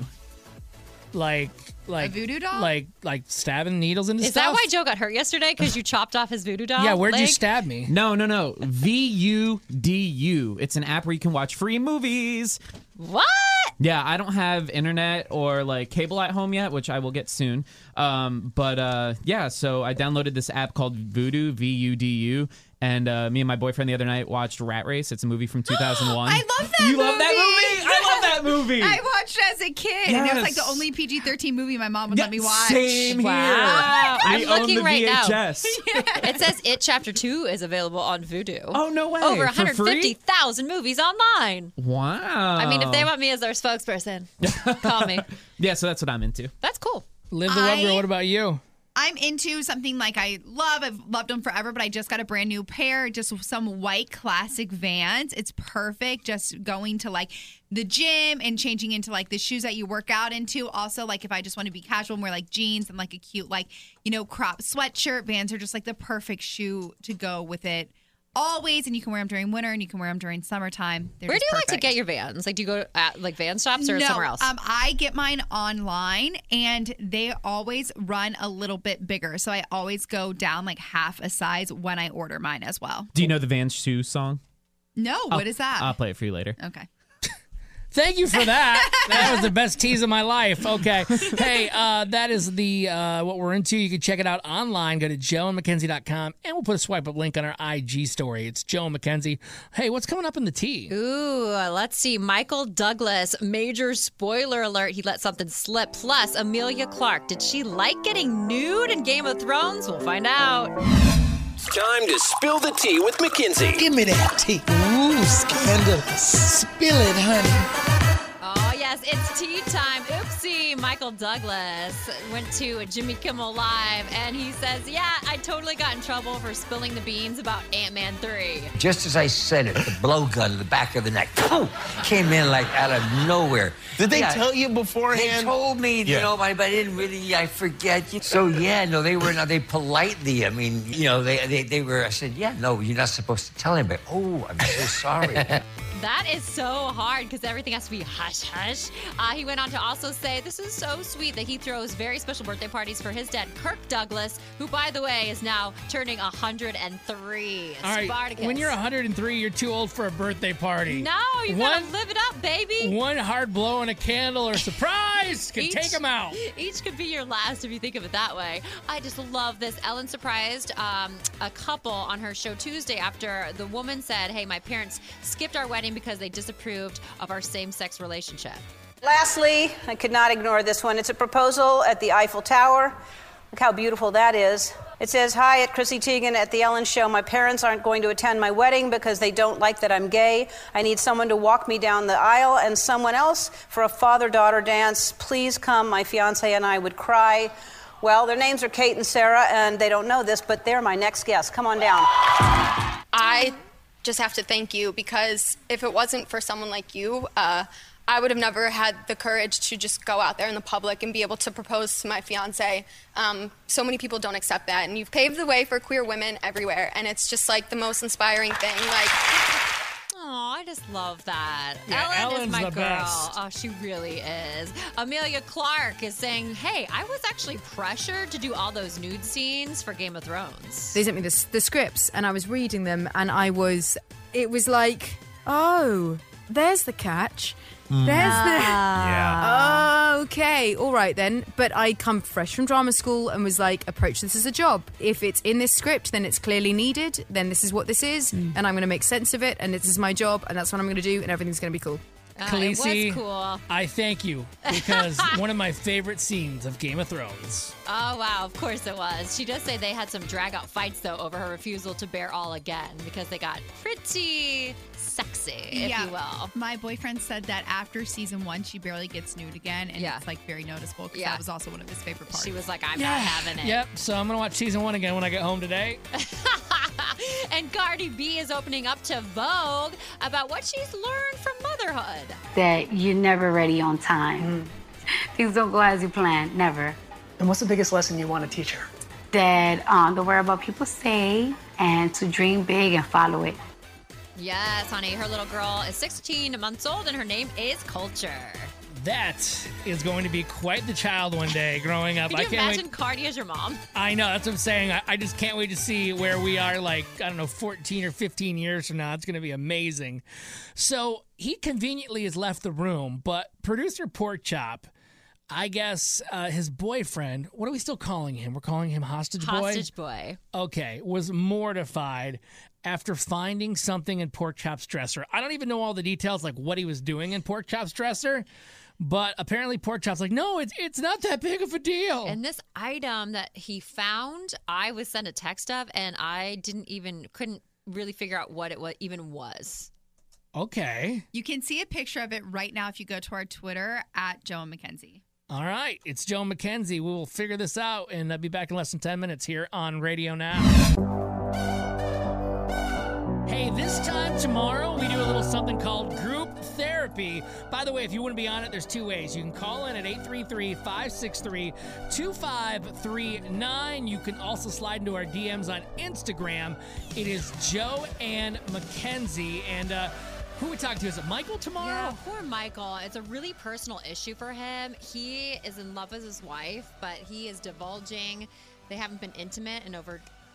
Like, like voodoo doll? Like, like stabbing needles into Is stuff? that why Joe got hurt yesterday? Because you chopped off his voodoo doll? Yeah, where'd you leg? stab me? No, no, no. V U D U. It's an app where you can watch free movies. What? Yeah, I don't have internet or like cable at home yet, which I will get soon. Um, but uh, yeah, so I downloaded this app called Voodoo, V U D U. And uh, me and my boyfriend the other night watched Rat Race. It's a movie from two thousand one. I love that You movie. love that movie? I love that movie. I watched it as a kid, and it was like the Yes. only P G thirteen movie my mom would let me watch. Same here. Wow. I'm We own looking the right V H now. S. It says It Chapter two is available on Vudu. Oh, no way. Over For free? one hundred fifty thousand movies online. Wow. I mean, if they want me as their spokesperson, call me. Yeah, so that's what I'm into. That's cool. Live the love I- girl. What about you? I'm into something like I love. I've loved them forever, but I just got a brand new pair, just some white classic Vans. It's perfect. Just going to like the gym and changing into like the shoes that you work out into. Also, like if I just want to be casual and wear like jeans and like a cute like, you know, crop sweatshirt, Vans are just like the perfect shoe to go with it. Always, and you can wear them during winter and you can wear them during summertime. They're Where do just you like to perfect. get your Vans? Like, do you go at like Van shops or no, somewhere else? Um, I get mine online, and they always run a little bit bigger. So I always go down like half a size when I order mine as well. Do you know the Vans Shoes song? No, I'll- what is that? I'll play it for you later. Okay. Thank you for that. That was the best tease of my life. Okay. Hey, uh, that is the uh, what we're into. You can check it out online. Go to joe and mackenzie dot com, and we'll put a swipe up link on our I G story. It's Joe and Mackenzie. Hey, what's coming up in the tea? Ooh, let's see. Michael Douglas, major spoiler alert. He let something slip. Plus, Amelia Clark. Did she like getting nude in Game of Thrones? We'll find out. Time to spill the tea with Mackenzie. Give me that tea. Ooh, scandal. Spill it, honey. Oh, yes, it's tea time. Oopsie. Michael Douglas went to Jimmy Kimmel Live, and he says, yeah, I totally got in trouble for spilling the beans about Ant-Man three. Just as I said it, the blowgun in the back of the neck poof, came in like out of nowhere. Did they Yeah, tell you beforehand? They told me, Yeah. you know, but, but I didn't really, I forget. So, yeah, no, they were, no, they politely, I mean, you know, they, they, they were, I said, yeah, no, you're not supposed to tell anybody. Oh, I'm so sorry. That is so hard because everything has to be hush hush. Uh, he went on to also say, this is so sweet that he throws very special birthday parties for his dad, Kirk Douglas, who, by the way, is now turning one hundred three. All right, Spartacus. when you're one hundred three, you're too old for a birthday party. No, you One- gotta live it up, baby. One hard blow on a candle or surprise can Each- take them out. Each could be your last if you think of it that way. I just love this. Ellen surprised um, a couple on her show Tuesday after the woman said, hey, my parents skipped our wedding because they disapproved of our same-sex relationship. Lastly, I could not ignore this one. It's a proposal at the Eiffel Tower. Look how beautiful that is. It says, hi, at Chrissy Teigen at the Ellen Show. My parents aren't going to attend my wedding because they don't like that I'm gay. I need someone to walk me down the aisle and someone else for a father-daughter dance. Please come. My fiance and I would cry. Well, their names are Kate and Sarah, and they don't know this, but they're my next guests. Come on down. I just have to thank you because if it wasn't for someone like you, uh, I would have never had the courage to just go out there in the public and be able to propose to my fiance. Um, so many people don't accept that, and you've paved the way for queer women everywhere, and it's just like the most inspiring thing. Like, Oh, I just love that. Yeah, Ellen Ellen's is my the girl. best. Oh, she really is. Amelia Clark is saying, hey, I was actually pressured to do all those nude scenes for Game of Thrones. They sent me the, the scripts and I was reading them and I was, it was like, oh, there's the catch. Mm. There's Yeah. the... Oh, okay. All right then. But I come fresh from drama school and was like, approach this as a job. If it's in this script, then it's clearly needed. Then this is what this is. Mm. And I'm going to make sense of it. And this is my job. And that's what I'm going to do. And everything's going to be cool. Uh, it Khaleesi, was cool. I thank you because one of my favorite scenes of Game of Thrones. Oh, wow. Of course it was. She does say they had some drag-out fights, though, over her refusal to bear all again because they got pretty sexy, if yeah, you will. My boyfriend said that after season one, she barely gets nude again, and Yeah. it's like very noticeable because Yeah. that was also one of his favorite parts. She was like, I'm not having it. Yep, so I'm going to watch season one again when I get home today. And Cardi B is opening up to Vogue about what she's learned from motherhood. That you're never ready on time. Things don't go as you plan, never. And what's the biggest lesson you want to teach her? That um, don't worry about what people say and to dream big and follow it. Yes, honey. Her little girl is sixteen months old, and her name is Culture. That is going to be quite the child one day growing up. Can I you can't imagine wait. Cardi as your mom? I know, that's what I'm saying. I, I just can't wait to see where we are, like, I don't know, fourteen or fifteen years from now. It's going to be amazing. So he conveniently has left the room, but producer Pork Chop, I guess uh, his boyfriend, what are we still calling him? We're calling him Hostage Boy? Hostage boy. Okay, was mortified after finding something in Pork Chop's dresser. I don't even know all the details, like what he was doing in Pork Chop's dresser, but apparently Pork Chop's like, no, it's it's not that big of a deal. And this item that he found, I was sent a text of, and I didn't even, couldn't really figure out what it wa- even was. Okay. You can see a picture of it right now if you go to our Twitter at Joe and Mackenzie. All right, it's Joe Mackenzie. We will figure this out, and I'll be back in less than ten minutes here on Radio Now. Hey, this time tomorrow, we do a little something called group therapy. By the way, if you want to be on it, there's two ways. You can call in at eight three three, five six three, two five three nine. You can also slide into our D Ms on Instagram. It is Joe and Mackenzie. And uh, who we talking to? Is it Michael tomorrow? Yeah, poor Michael. It's a really personal issue for him. He is in love with his wife, but he is divulging. They haven't been intimate in over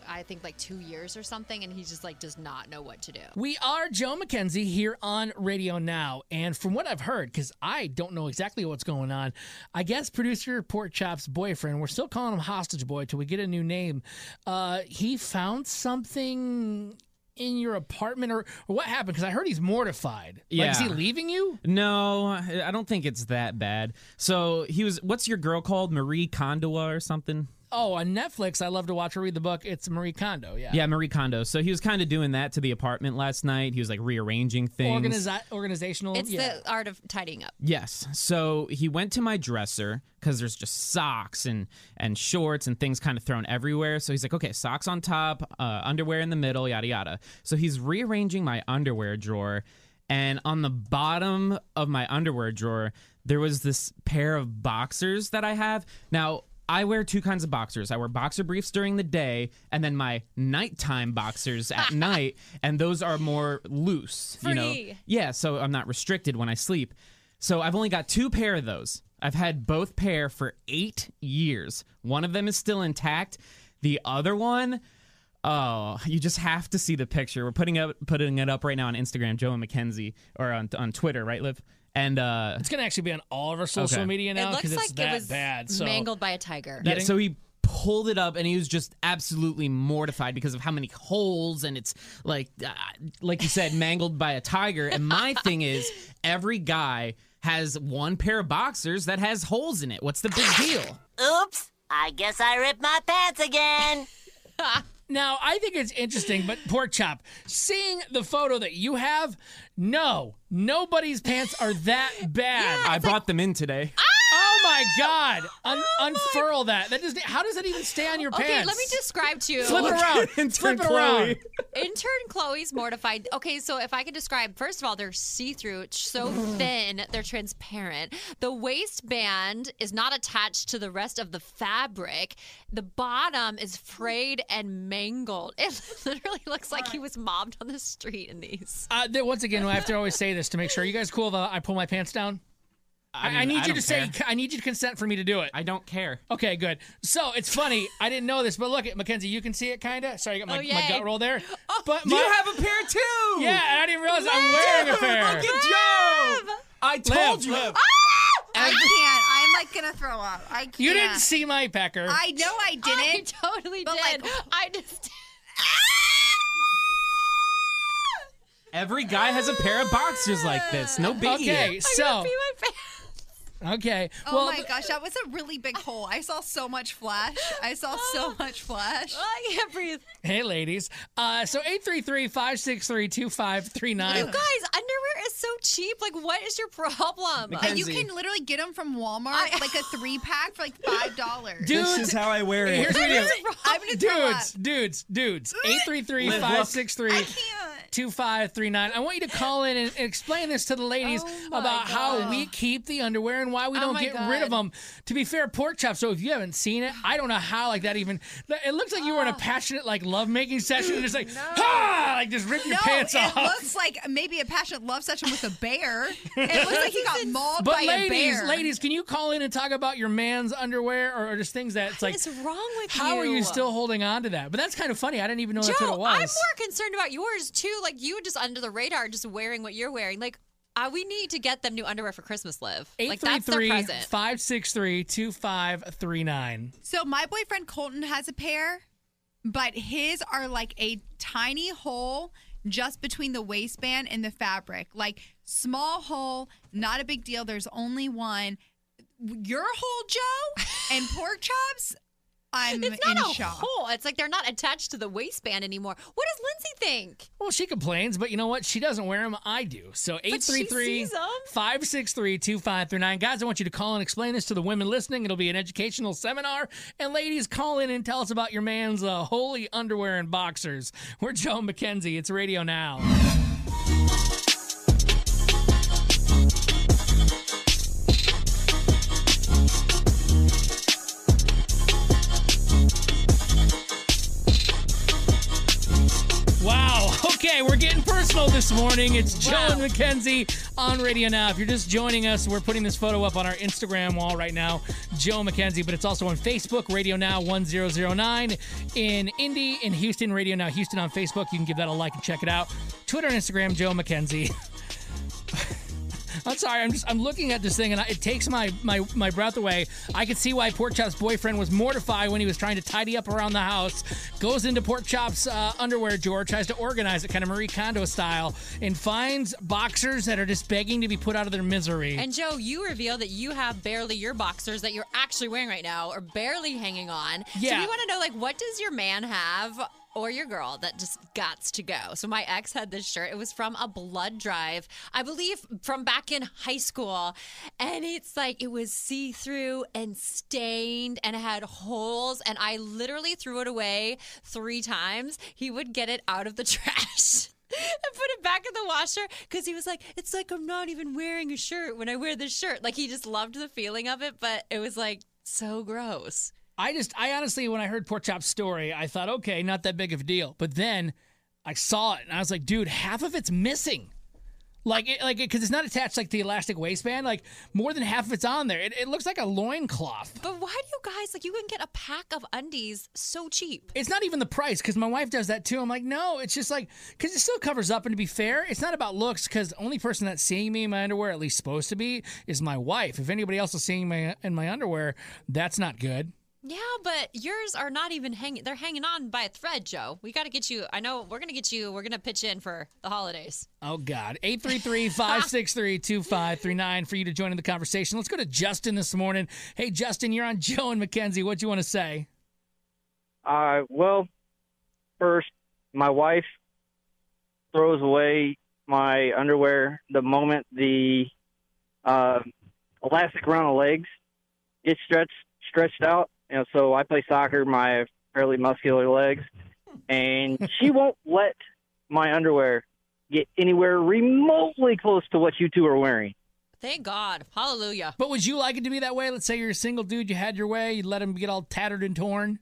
I think, like two years or something, and he just like does not know what to do. We are Joe McKenzie here on Radio Now, and from what I've heard, because I don't know exactly what's going on, I guess producer Pork Chop's boyfriend, we're still calling him Hostage Boy till we get a new name, uh, he found something in your apartment, or, or what happened? Because I heard he's mortified. Yeah. Like, is he leaving you? No, I don't think it's that bad. So he was, what's your girl called? Marie Kondo or something? Oh, on Netflix, I love to watch her read the book. It's Marie Kondo, yeah. Yeah, Marie Kondo. So he was kind of doing that to the apartment last night. He was like rearranging things. Organiza- organizational. It's yeah. the art of tidying up. Yes. So he went to my dresser because there's just socks and, and shorts and things kind of thrown everywhere. So he's like, okay, socks on top, uh, underwear in the middle, yada, yada. So he's rearranging my underwear drawer. And on the bottom of my underwear drawer, there was this pair of boxers that I have. Now, I wear two kinds of boxers. I wear boxer briefs during the day, and then my nighttime boxers at night, and those are more loose. Free. You know? Yeah, so I'm not restricted when I sleep. So I've only got two pair of those. I've had both pair for eight years. One of them is still intact. The other one, oh, you just have to see the picture. We're putting up putting it up right now on Instagram, Joe and McKenzie, or on on Twitter, right, Liv? And uh, it's going to actually be on all of our social okay. media now It looks because it's like that it was bad. So. mangled by a tiger. Yeah, so he pulled it up and he was just absolutely mortified because of how many holes, and it's like, uh, like you said, mangled by a tiger. And my thing is, every guy has one pair of boxers that has holes in it. What's the big deal? Oops, I guess I ripped my pants again. Now, I think it's interesting, but Pork Chop, seeing the photo that you have, no, nobody's pants are that bad. I brought them in today. Oh my God! Un- unfurl that. That doesn't. How does that even stay on your Okay, pants? let me describe to you. Flip it around. Intern Flip it around. Intern Chloe's mortified. Okay, so if I could describe, first of all, they're see-through. It's so thin, they're transparent. The waistband is not attached to the rest of the fabric. The bottom is frayed and mangled. It literally looks like he was mobbed on the street in these. Uh, th- once again, I have to always say this to make sure. You guys cool if uh, I pull my pants down? I, I, mean, I need I you to don't say, care. I need you to consent for me to do it. I don't care. Okay, good. So it's funny. I didn't know this, but look at Mackenzie. You can see it, kind of. Sorry, I got my, Oh, my yay. gut roll there. But You my, have a pair too! yeah, and I didn't realize I'm wearing a pair. Look at Joe! I told Liv, you. Liv. I can't. I'm like gonna throw up. I can't. You didn't see my pecker. I know I didn't. I totally but did. Like, I just. Every guy has a pair of boxers like this. No biggie. Okay, so. Okay. oh well, my gosh, that was a really big hole. I saw so much flash. I saw so much flash. I can't breathe. Hey, ladies. Uh, so eight three three, five six three, two five three You nine. guys, underwear is so cheap. Like, what is your problem? Uh, you can literally get them from Walmart, like a three pack for like five dollars. This is how I wear it. Here's what we do. I'm gonna throw Dudes, up. dudes, dudes. eight three three, Liv, five look. six three, two five three nine. I want you to call in and explain this to the ladies Oh my about how God. we keep the underwear and why we Oh don't my get God. rid of them. To be fair, Pork Chop, so if you haven't seen it, I don't know how like that even, it looks like you were in a passionate like lovemaking session and just like, ha! Like just rip your No, pants it off. looks like maybe a passionate love session with a bear. It looks like he got mauled But by ladies, a bear. ladies, can you call in and talk about your man's underwear or, or just things that it's What like, is wrong with how you? are you still holding on to that? But that's kind of funny. I didn't even know Joe, that's what it was. I'm more concerned about yours too. Like, you just under the radar, just wearing what you're wearing. Like, uh, we need to get them new underwear for Christmas, Liv. Like, that's their present. five six three, two five three nine. So my boyfriend Colton has a pair, but his are like a tiny hole just between the waistband and the fabric. Like small hole, not a big deal. There's only one. Your hole, Joe, and Pork Chops, I'm It's not in a shock. hole. It's like they're not attached to the waistband anymore. What does Lindsay think? Well, she complains, but you know what? She doesn't wear them. I do. So eight three three, five six three, two five three nine. Guys, I want you to call and explain this to the women listening. It'll be an educational seminar. And ladies, call in and tell us about your man's uh, holy underwear and boxers. We're Joe McKenzie. It's Radio Now. Wow. Okay, we're getting personal this morning. It's Joe and Mackenzie on Radio Now. If you're just joining us, we're putting this photo up on our Instagram wall right now, Joe and Mackenzie, but it's also on Facebook, Radio Now one thousand nine. In Indy, in Houston, Radio Now Houston on Facebook. You can give that a like and check it out. Twitter and Instagram, Joe Mackenzie. I'm sorry, I'm just I'm looking at this thing and I, it takes my, my my breath away. I could see why Pork Chop's boyfriend was mortified when he was trying to tidy up around the house. Goes into Pork Chop's uh, underwear drawer, tries to organize it kind of Marie Kondo style, and finds boxers that are just begging to be put out of their misery. And Joe, you reveal that you have barely your boxers that you're actually wearing right now are barely hanging on. Yeah. So we want to know, like, what does your man have or your girl that just gots to go? So my ex had this shirt. It was from a blood drive, I believe from back in high school. And it's like, it was see-through and stained and it had holes. And I literally threw it away three times. He would get it out of the trash and put it back in the washer because he was like, it's like I'm not even wearing a shirt when I wear this shirt. Like, he just loved the feeling of it, but it was like so gross. I just, I honestly, when I heard Pork Chop's story, I thought, okay, not that big of a deal. But then I saw it and I was like, dude, half of it's missing. Like, it, like, because it, it's not attached like the elastic waistband. Like, more than half of it's on there. It, it looks like a loincloth. But why do you guys, like, you can get a pack of undies so cheap? It's not even the price, because my wife does that too. I'm like, no, it's just like, because it still covers up. And to be fair, it's not about looks, because the only person that's seeing me in my underwear, at least supposed to be, is my wife. If anybody else is seeing me in my underwear, that's not good. Yeah, but yours are not even hanging. They're hanging on by a thread, Joe. We got to get you. I know we're going to get you. We're going to pitch in for the holidays. Oh, God. eight three three, five six three, two five three nine for you to join in the conversation. Let's go to Justin this morning. Hey, Justin, you're on Joe and Mackenzie. What do you want to say? Uh, well, first, my wife throws away my underwear the moment the uh, elastic around the legs gets stretched stretched out. You know, so I play soccer, my fairly muscular legs, and she won't let my underwear get anywhere remotely close to what you two are wearing. Thank God. Hallelujah. But would you like it to be that way? Let's say you're a single dude, you had your way, you let him get all tattered and torn?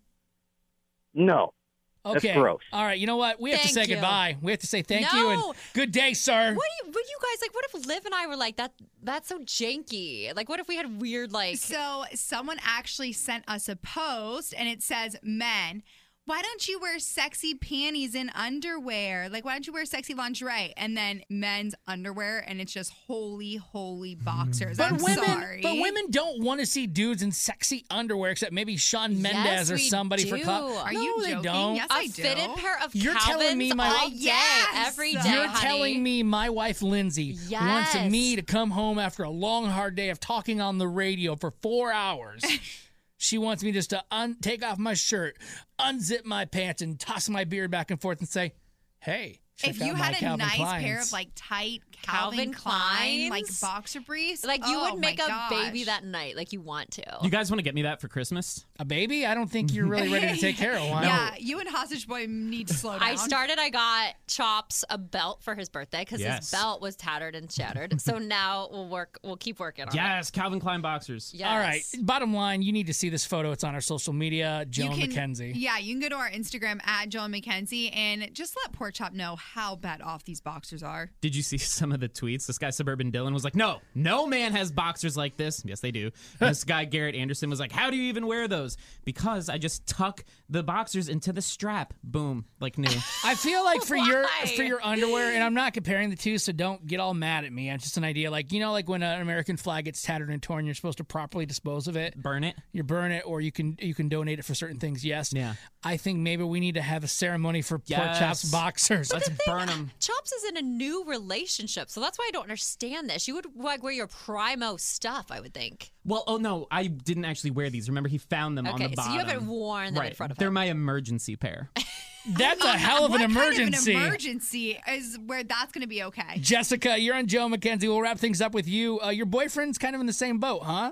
No. Okay. That's gross. All right. You know what? We have Thank to say you. goodbye. We have to say thank No. you and good day, sir. What do you, what you guys, like, what if Liv and I were like, that? That's so janky. Like, what if we had weird, like. So someone actually sent us a post and it says, men, why don't you wear sexy panties and underwear? Like, why don't you wear sexy lingerie? And then men's underwear, and it's just holy, holy boxers. But I'm women, sorry. but women don't want to see dudes in sexy underwear, except maybe Shawn Mendes Yes, or we somebody for do. club. Are no, you they joking? don't. Yes, a I do. fitted pair of You're Calvins telling me my all day, Yes. every day, You're honey. telling me my wife Lindsay Yes. wants me to come home after a long, hard day of talking on the radio for four hours. She wants me just to un- take off my shirt, unzip my pants, and toss my beard back and forth and say, hey, check If out you my had a Calvin nice Kleins. pair of like tight Calvin Calvin, Klein, like Kleins? boxer briefs, Like, you oh would make my a gosh. baby that night, like you want to. You guys want to get me that for Christmas? A baby? I don't think you're really ready to take care of one. Yeah, you and Hostage Boy need to slow down. I started, I got Chops a belt for his birthday because Yes. his belt was tattered and shattered. So now we'll work, we'll keep working on it. Yes, Calvin Klein boxers. Yes. All right. Bottom line, you need to see this photo. It's on our social media, Joe You and can- Mackenzie. Yeah, you can go to our Instagram at Joe and Mackenzie and just let Pork Chop know how bad off these boxers are. Did you see some of the tweets? This guy, Suburban Dylan, was like, no, no man has boxers like this. Yes, they do. And this guy, Garrett Anderson, was like, how do you even wear those? Because I just tuck the boxers into the strap. Boom. Like new. I feel like for your Why? for your underwear, and I'm not comparing the two, so don't get all mad at me. It's just an idea. Like, you know, like when an American flag gets tattered and torn, you're supposed to properly dispose of it. Burn it. You burn it, or you can you can donate it for certain things. Yes. Yeah. I think maybe we need to have a ceremony for Pork Yes. Chop's boxers. Let's burn them. Chops is in a new relationship, so that's why I don't understand this. You would like wear your primo stuff, I would think. Well, oh no, I didn't actually wear these. Remember, he found them on Okay, the so bottom. you haven't worn them right. in front of They're him. my emergency pair. That's a hell of an what emergency. Kind of an emergency is where that's going to be okay. Jessica, you're on Joe Mackenzie. We'll wrap things up with you. Uh, your boyfriend's kind of in the same boat, huh?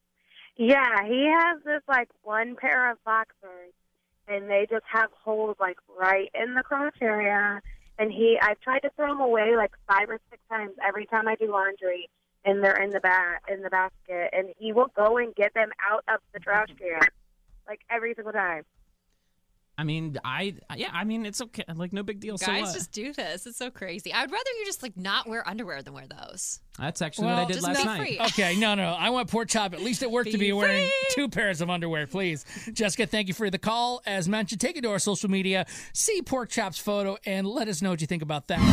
Yeah, he has this like one pair of boxers, and they just have holes like right in the crotch area. And he, I've tried to throw them away like five or six times every time I do laundry, and they're in the ba- in the basket. And he will go and get them out of the trash can, like every single time. I mean, I yeah, I mean it's okay. Like no big deal. So Guys, what? just do this. It's so crazy. I'd rather you just like not wear underwear than wear those. That's actually Well, what I did just last be night. free. Okay, no, no. I want Pork Chop, at least at work, to be wearing two pairs of underwear, please. Jessica, thank you for the call. As mentioned, take it to our social media, see Pork Chop's photo, and let us know what you think about that.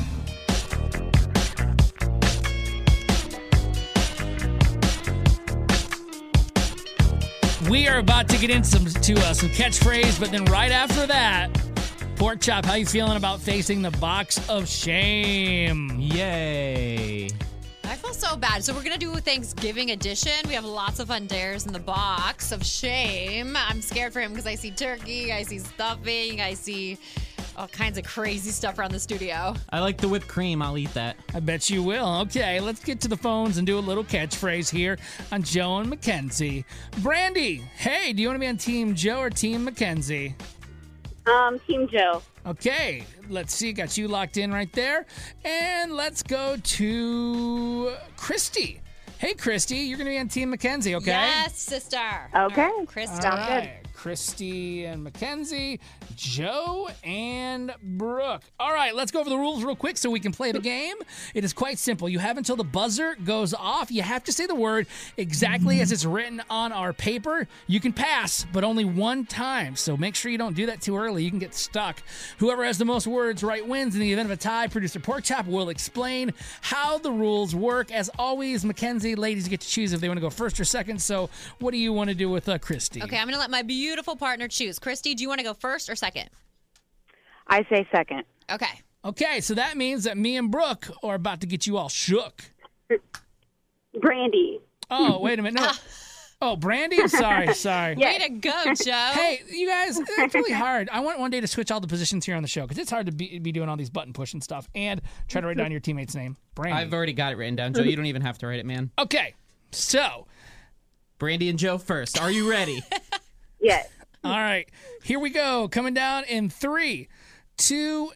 We are about to get into some, to, uh, some catchphrase, but then right after that, Pork Chop, how you feeling about facing the box of shame? Yay. I feel so bad. So we're going to do a Thanksgiving edition. We have lots of fun dares in the box of shame. I'm scared for him because I see turkey, I see stuffing, I see all kinds of crazy stuff around the studio. I like the whipped cream. I'll eat that. I bet you will. Okay, let's get to the phones and do a little catchphrase here on Joe and Mackenzie. Brandy, hey, do you want to be on Team Joe or Team Mackenzie? Um, Team Joe. Okay, let's see. Got you locked in right there. And let's go to Christy. Hey, Christy, you're going to be on Team Mackenzie, okay? Yes, sister. Okay. All right, Krista. Sounds All right. Christy and Mackenzie, Joe and Brooke. All right, let's go over the rules real quick so we can play the game. It is quite simple. You have until the buzzer goes off. You have to say the word exactly as it's written on our paper. You can pass, but only one time. So make sure you don't do that too early. You can get stuck. Whoever has the most words right wins. In the event of a tie, producer Pork Chop will explain how the rules work. As always, Mackenzie, ladies get to choose if they want to go first or second. So what do you want to do with uh, Christy? Okay, I'm going to let my beautiful partner choose. Christy, do you want to go first or second? I say second. Okay. Okay, so that means that me and Brooke are about to get you all shook. Brandy. Oh, wait a minute. No. Oh, Brandy? Sorry, sorry. Way to go, Joe. Hey, you guys, it's really hard. I want one day to switch all the positions here on the show because it's hard to be, be doing all these button push and stuff and try to write down your teammate's name. Brandy. I've already got it written down, Joe. You don't even have to write it, man. Okay, so. Brandy and Joe first. Are you ready? Yes. All right, here we go. Coming down in three, two,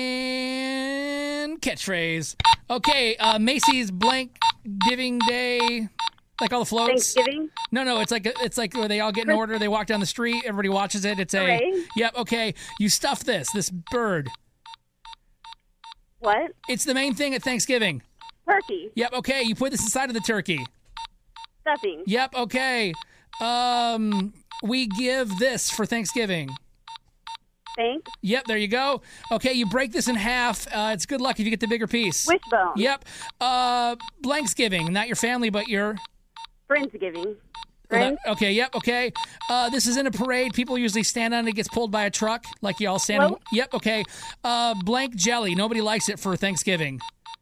and catchphrase. Okay, uh, Macy's blank giving day, like all the floats. Thanksgiving? No, no, it's like it's like where they all get in order. They walk down the street. Everybody watches it. It's a. Parade? Yep. Okay, you stuff this this bird. What? It's the main thing at Thanksgiving. Turkey. Yep. Okay, you put this inside of the turkey. Stuffing. Yep. Okay. Um, we give this for Thanksgiving. Thanks. Yep, there you go. Okay, you break this in half. Uh, it's good luck if you get the bigger piece. Wishbone. Yep. Uh, Blanksgiving, not your family, but your... Friendsgiving. Well, Friends. that- okay, yep, okay. Uh, this is in a parade. People usually stand on it. It gets pulled by a truck, like you all stand on. Float. Yep, okay. Uh, blank jelly. Nobody likes it for Thanksgiving.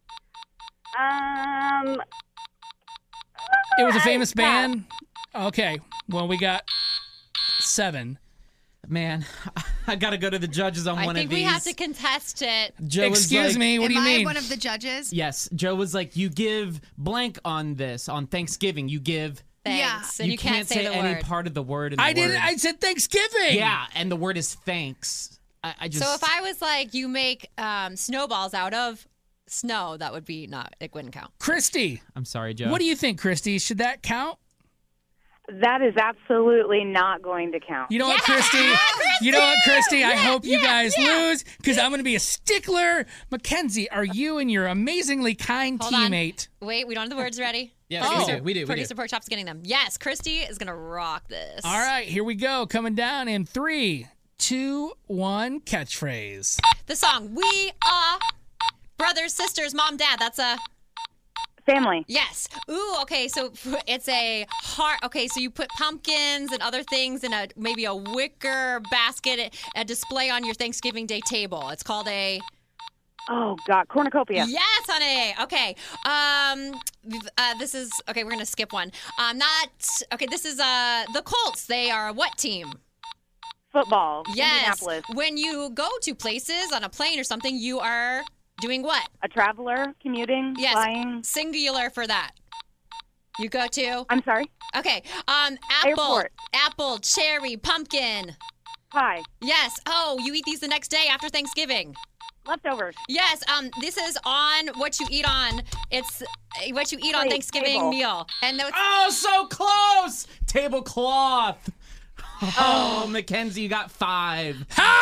Um. It was a I- famous pass. band. Okay, well, we got seven. Man, I got to go to the judges on I one think of these. we have to contest it. Joe was Excuse like- me, what Am do you I mean? one of the judges? Yes, Joe was like, you give blank on this on Thanksgiving. You give. Thanks. And you, can't, say, the any word. part of the word. In the I didn't. word. I said Thanksgiving. Yeah, and the word is thanks. I, I just. So if I was like, you make um, snowballs out of snow, that would be not, it wouldn't count. Christy, I'm sorry, Joe. what do you think, Christy? Should that count? That is absolutely not going to count. You know what, Christy? You know what, Christy? I hope you guys lose because I'm going to be a stickler. Mackenzie, are you and your amazingly kind Hold on. teammate? Wait, we don't have the words ready? Yes, Oh. we do. We do. We do. Producer Pork Chop's getting them. Yes, Christy is going to rock this. All right, here we go. Coming down in three, two, one, catchphrase. The song, We Are Brothers, Sisters, Mom, Dad. That's a... Family. Yes. Ooh, okay, so it's a heart. Okay, so you put pumpkins and other things in a maybe a wicker basket, a display on your Thanksgiving Day table. It's called a... Oh, God. Cornucopia. Yes, honey. Okay. Um, uh, this is... Okay, we're going to skip one. Um, not... Okay, this is uh the Colts. They are what team? Football. Yes. Indianapolis. When you go to places on a plane or something, you are doing what? A traveler. Commuting. Yes. Flying. Singular for that. You go to? I'm sorry? Okay. Um, apple, Airport. apple, cherry, pumpkin. Pie. Yes. Oh, you eat these the next day after Thanksgiving. Leftovers. Yes. Um, this is on what you eat on. It's uh, what you eat on Plate, Thanksgiving table. meal. And those, Oh, so close! Tablecloth. Oh, Mackenzie, you got five.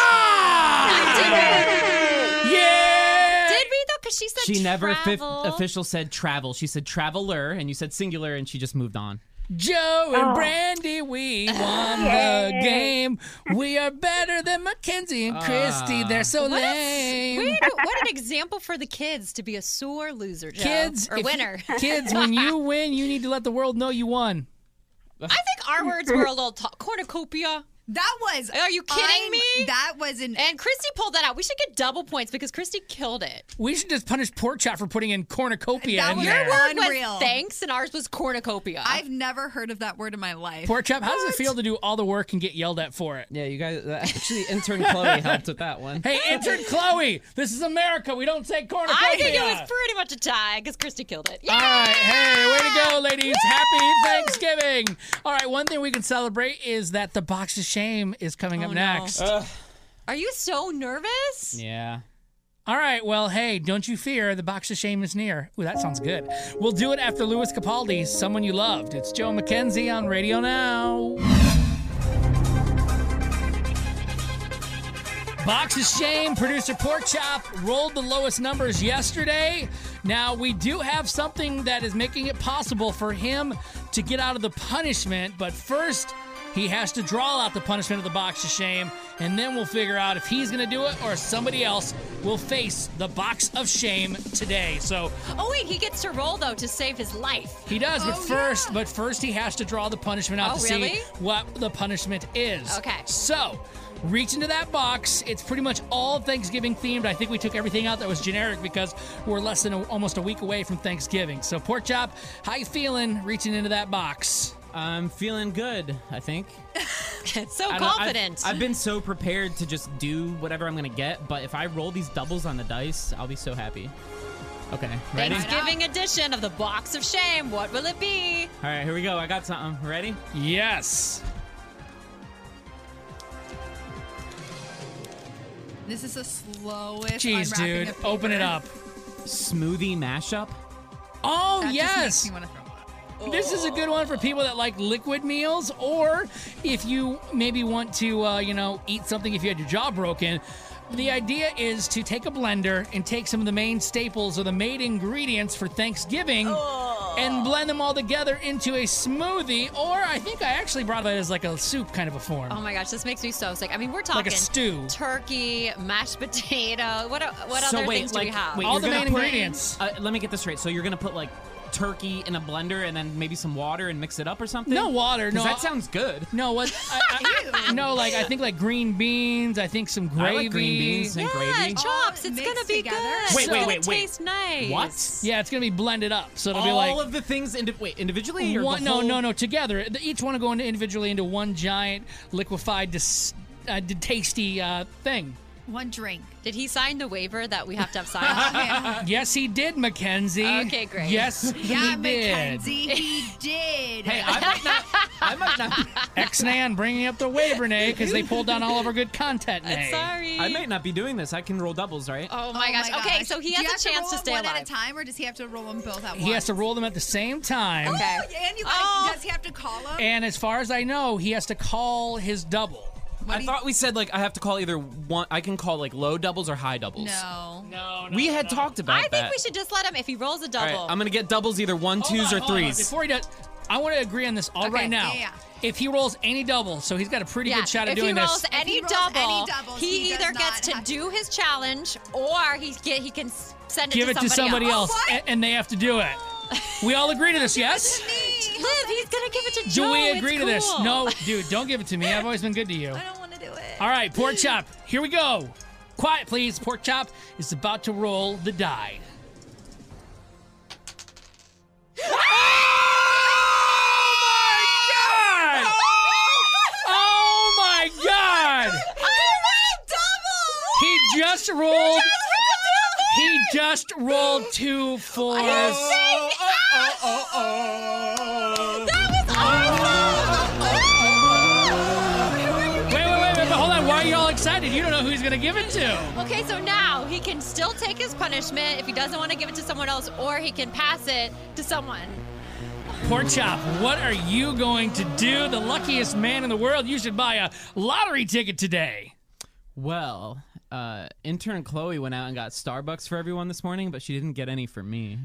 Yeah! Did we, though? Because she said She never fi- travel. official said travel. She said traveler, and you said singular, and she just moved on. Joe and Oh. Brandy, we won Yay. the game. We are better than Mackenzie and Christy. Ah. They're so What a- lame. Wait, what an example for the kids to be a sore loser, Joe. Kids, or if- winner. kids, when you win, you need to let the world know you won. I think our words were a little t- cornucopia. That was. Are you kidding I'm- me? That was an. And Christy pulled that out. We should get double points because Christy killed it. We should just punish Pork Chop for putting in cornucopia That in was there. Your word Unreal. was thanks, and ours was cornucopia. I've never heard of that word in my life. Pork Chop, how does it feel to do all the work and get yelled at for it? Yeah, you guys. Uh, actually, intern Chloe helped with that one. Hey, intern Chloe, this is America. We don't say cornucopia. I think it was pretty much a tie because Christy killed it. All right, hey, way to go, ladies. Happy Thanksgiving. All right, one thing we can celebrate is that the Box of Shame is coming Oh, up no. next. Are you so nervous? Yeah. All right, well, hey, don't you fear. The Box of Shame is near. Ooh, that sounds good. We'll do it after Louis Capaldi's Someone You Loved. It's Joe McKenzie on Radio Now. Box of Shame, producer Pork Chop rolled the lowest numbers yesterday. Now, we do have something that is making it possible for him to get out of the punishment, but first, he has to draw out the punishment of the Box of Shame, and then we'll figure out if he's going to do it or somebody else will face the Box of Shame today. So Oh wait, he gets to roll though to save his life. he does, but Oh, first, yeah. but first he has to draw the punishment out Oh, to really? see what the punishment is. Okay. So, reach into that box. It's pretty much all Thanksgiving themed. I think we took everything out that was generic because we're less than a, almost a week away from Thanksgiving. So, Pork Chop, how you feeling reaching into that box? I'm feeling good, I think. so I don't- I've- confident. I've, been so prepared to just do whatever I'm going to get, but if I roll these doubles on the dice, I'll be so happy. Okay, ready? Thanksgiving edition of the Box of Shame. What will it be? All right, here we go. I got something. Ready? Yes. This is the slowest. Jeez, unwrapping dude. of Open it paper. up. Smoothie mashup. Oh, That just yes. makes me wanna throw up. This is a good one for people that like liquid meals, or if you maybe want to, uh, you know, eat something if you had your jaw broken. The idea is to take a blender and take some of the main staples or the main ingredients for Thanksgiving and blend them all together into a smoothie, or I think I actually brought it as like a soup kind of a form. Oh my gosh, this makes me so sick. I mean, we're talking Like a stew. turkey, mashed potato. What what so other wait, things like, do we have? wait, All you're the gonna main put- ingredients. Uh, let me get this straight. So you're gonna put like turkey in a blender and then maybe some water and mix it up or something? No water, 'Cause no. that sounds good. No, what? I, I, no, like I think like green beans. I think some gravy. I like green beans and yeah, gravy. chops. It's gonna be together. good. Wait, wait, It'll wait, wait. Taste nice. What? Yeah, it's gonna be blended up, so it'll be All like of the things, indi- wait, individually or the one. No, whole- no, no, together. The- Each one will go into individually into one giant liquefied, dis, uh, d- tasty uh, thing. One drink. Did he sign the waiver that we have to have signed? Yes, he did, Mackenzie. Okay, great. Yes, Yeah, he did. Mackenzie, he did. Hey, I might not. I might not. X-Nan bringing up the waiver, Nay, because they pulled down all of our good content, Nay. Sorry. I might not be doing this. I can roll doubles, right? Oh my gosh. Okay, so he Do you has have a chance roll to them stay one alive. at a time, or does he have to roll them both at once? He has to roll them at the same time. Okay. And you gotta, Oh. does he have to call them? And as far as I know, he has to call his double. I thought we said like I have to call either one. I can call like low doubles or high doubles. No. No, we had talked about I think that. we should just let him, if he rolls a All double. right, I'm gonna get doubles either one, Hold twos, on, or hold on. threes. Before he does, I want to agree on this all right Okay, now. yeah, yeah. If he rolls any double, so he's got a pretty yeah, good shot at if doing he rolls this. any he rolls double, any doubles, he, he does either not gets to have- do his challenge or he get he can s- send it Give to it to somebody else, else. and, and they have to do it. We all agree to this, yes? Liv, he's gonna give it to Do Joe. we It's agree to this? cool. No, dude, don't give it to me. I've always been good to you. I don't want to do it. All right, Pork Chop, here we go. Quiet, please. Pork Chop is about to roll the die. Oh my God! He just rolled. He just rolled two fours. That Wait, wait, wait, wait, but hold on. Why are you all excited? You don't know who he's gonna give it to. Okay, so now he can still take his punishment if he doesn't want to give it to someone else, or he can pass it to someone. Pork Chop, what are you going to do? The luckiest man in the world. You should buy a lottery ticket today. Well, uh, intern Chloe went out and got Starbucks for everyone this morning, but she didn't get any for me.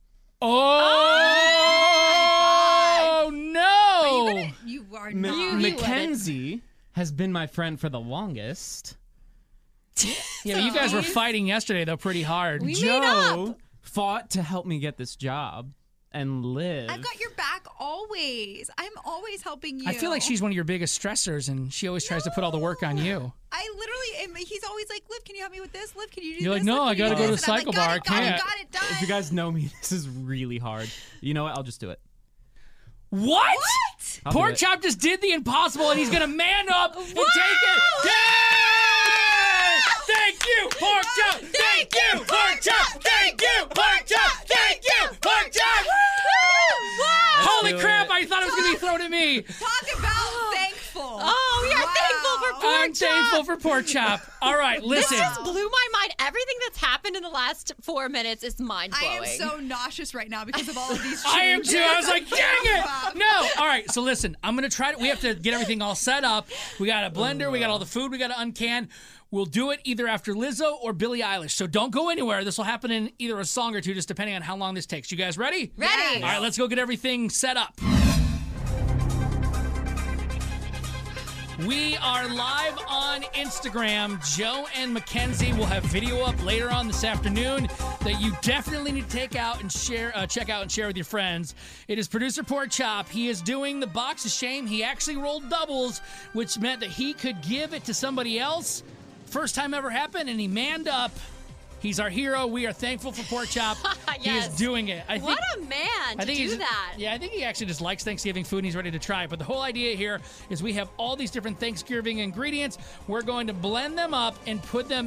Oh, oh no! But you, gonna, you are M- not. Mackenzie has been my friend for the longest. Yeah, but you guys were fighting yesterday, though, pretty hard. We made Joe up. fought to help me get this job and live. I've got your back always. I'm always helping you. I feel like she's one of your biggest stressors, and she always tries to put all the work on you. I literally am. He's always like, Liv, can you help me with this? Liv, can you do You're this? like, no, Liv, I can you gotta do go to this?" the And I'm cycle like, bar. I got it, got it, can't. got it done. If you guys know me, this is really hard. You know what? I'll just do it. What? What? I'll do Pork it. Chop just did the impossible, and he's gonna man up and take it. Yay! Thank you, Pork Chop. Thank you, Pork Chop. Thank you, Pork Chop. Thank you, Pork Chop. Holy do crap! it. I thought it was gonna be thrown at me. Talk about thankful. Oh, we are Wow. thankful for Pork I'm Chop. thankful for Pork Chop. All right, listen. This just blew my mind. Everything that's happened in the last four minutes is mind I blowing. am so nauseous right now because of all of these changes. I am too. I was like, dang it. No. All right. So listen, I'm going to try to, we have to get everything all set up. We got a blender. We got all the food. We got to uncan. We'll do it either after Lizzo or Billie Eilish. So don't go anywhere. This will happen in either a song or two, just depending on how long this takes. You guys ready? Ready. All right. Let's go get everything set up. We are live on Instagram. Joe and Mackenzie will have video up later on this afternoon that you definitely need to take out and share, uh, check out and share with your friends. It is producer Pork Chop. He is doing the box of shame. He actually rolled doubles, which meant that he could give it to somebody else. First time ever happened, and he manned up. He's our hero. We are thankful for Pork Chop. He is Yes. doing it. I think, What a man I to think do he's- that. Yeah, I think he actually just likes Thanksgiving food and he's ready to try it. But the whole idea here is we have all these different Thanksgiving ingredients. We're going to blend them up and put them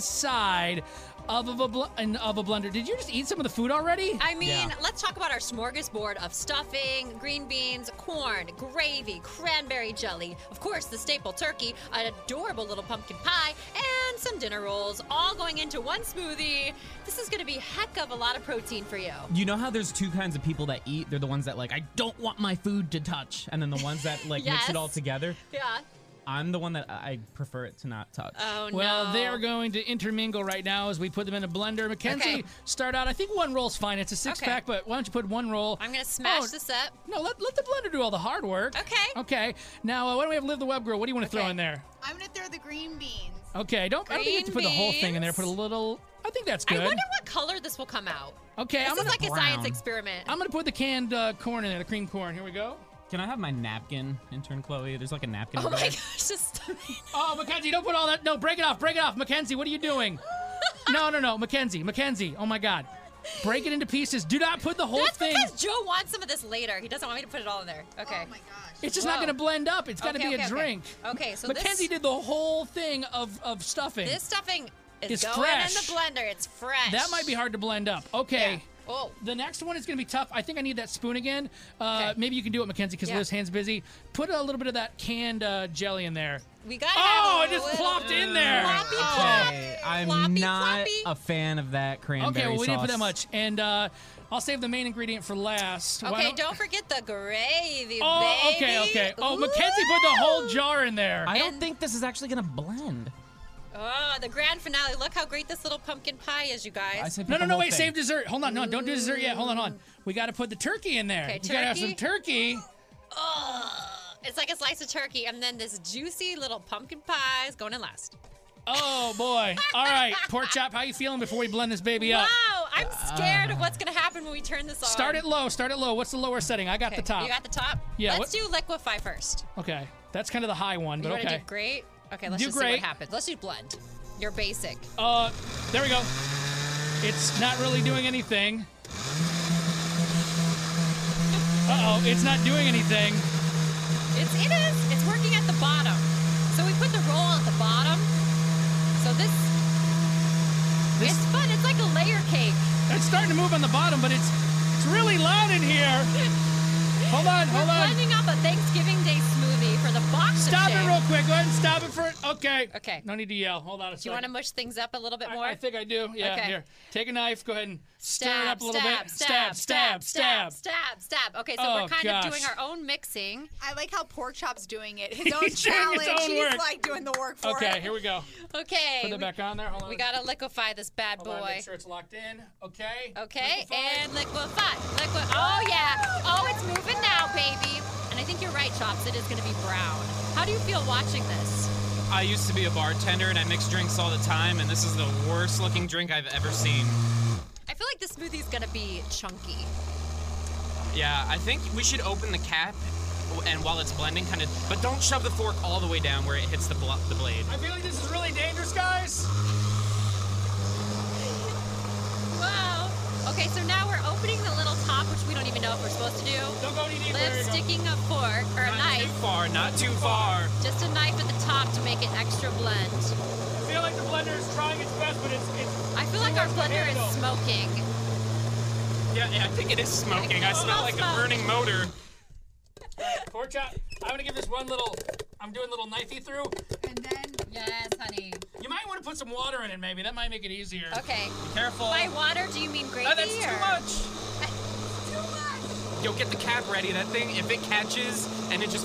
inside of a, bl- of a blender. Did you just eat some of the food already? I mean, Yeah. let's talk about our smorgasbord of stuffing, green beans, corn, gravy, cranberry jelly, of course, the staple turkey, an adorable little pumpkin pie, and some dinner rolls, all going into one smoothie. This is going to be a heck of a lot of protein for you. You know how there's two kinds of people that eat? They're the ones that like, I don't want my food to touch. And then the ones that like mix Yes. it all together. Yeah. I'm the one that I prefer it to not touch. Oh, Well, no. they are going to intermingle right now as we put them in a blender. Mackenzie, Okay. start out. I think one roll's fine. It's a six Okay. pack, but why don't you put one roll? I'm going to smash Oh, this up. No, let, let the blender do all the hard work. Okay. Okay. Now, uh, why don't we have Liv the Web Girl? What do you want to throw Okay. in there? I'm going to throw the green beans. Okay, don't. I don't think you have to put the whole thing in there. beans. Put a little. I think that's I good. wonder what color this will come out. Okay, This I'm is gonna like a brown. science experiment. I'm gonna put the canned uh, corn in there, the cream corn. Here we go. Can I have my napkin, intern Chloe? There's like a napkin Oh over my there. gosh, just Oh, Mackenzie, don't put all that. No, break it off. Break it off, Mackenzie. What are you doing? no, no, no, Mackenzie, Mackenzie. Oh my God, break it into pieces. Do not put the whole That's thing. because Joe wants some of this later. He doesn't want me to put it all in there. Okay. Oh my gosh. It's just not gonna blend up. It's got to Okay, be okay, a okay. drink. Okay, so Mackenzie this, did the whole thing of of stuffing. this stuffing is It's going fresh. in the blender. It's fresh. That might be hard to blend up. Okay. Yeah. Oh. The next one is going to be tough. I think I need that spoon again. Uh, Okay. Maybe you can do it, Mackenzie, because Yeah. Liv's hand's busy. Put a little bit of that canned uh, jelly in there. We got Oh, have it a just little plopped in there. Floppy, Oh. plop. Okay, I'm Floppy, not floppy. a fan of that cranberry Okay, well, we didn't put sauce. that much. And uh, I'll save the main ingredient for last. Why Okay, don't forget the gravy, Oh, baby. okay, okay. Oh, Mackenzie put the whole jar in there. I don't think this is actually gonna blend. Oh, the grand finale. Look how great this little pumpkin pie is, you guys. I said No, put no, the no, whole wait, thing. save dessert. Hold on, no, don't do dessert yet. Hold on, hold on. We got to put the turkey in there. Okay, you got to have some turkey. turkey. Ugh. It's like a slice of turkey, and then this juicy little pumpkin pie is going in last. Oh, boy. All right, Pork Chop, how you feeling before we blend this baby up? Wow, I'm scared of what's going to happen when we turn this on. Start it low. Start it low. What's the lower setting? I got Okay, the top. You got the top? Yeah, Let's do liquefy first. Okay, that's kind of the high one, You but want to okay. do great? Okay, let's Do just see great. what happens. Let's do blend. You're basic. Uh, there we go. It's not really doing anything. Uh-oh, it's not doing anything. It's, it is. It's working at the bottom. So we put the roll at the bottom. So this, This- it's fun. It's like a layer cake. It's starting to move on the bottom, but it's it's really loud in here. Hold on, We're hold on. blending up a Thanksgiving Day smoothie for the box chocolate Stop shake. it real quick. Go ahead and stop it for it. Okay. Okay. No need to yell. Hold on a second. Do you want to mush things up a little bit more? I, I think I do. Yeah. Okay. Here. Take a knife. Go ahead and stir Stab, it up a little stab, bit. Stab, stab, stab, stab, stab. Okay, so Oh, we're kind gosh. of doing our own mixing. I like how Pork Chop's doing it. His He's own doing his challenge. own He's work. like doing the work for Okay, it. here we go. Okay. Put that we- back on there. Hold on. We gotta liquefy this bad Hold on, boy. make sure it's locked in. Okay. Okay, and liquefy. Liquid. Oh yeah. Oh, it's moving now, baby. And I think you're right, Chops. It is gonna be brown. How do you feel watching this? I used to be a bartender and I mix drinks all the time, and this is the worst looking drink I've ever seen. I feel like this smoothie is gonna be chunky. Yeah, I think we should open the cap, and while it's blending, kind of, but don't shove the fork all the way down where it hits the bl- the blade. I feel like this is really dangerous, guys. Wow. Okay, so now we're opening the little top, which we don't even know if we're supposed to do. Don't go any deeper. Lip There you go. sticking a fork or a Not knife. too far, not too far. Just a knife at the top to make it extra blend. I feel like the blender is trying its best, but it's. it's I feel like our too much to blender is handle. smoking. Yeah, yeah, I think it is smoking. I smell like a burning motor. Pork chop. I'm gonna give this one little. I'm doing a little knifey through. And then, yes, honey. You might want to put some water in it, maybe. That might make it easier. Okay. Be careful. By water, do you mean gravy? Oh, that's too or? much. Yo, get the cap ready. That thing, if it catches and it just.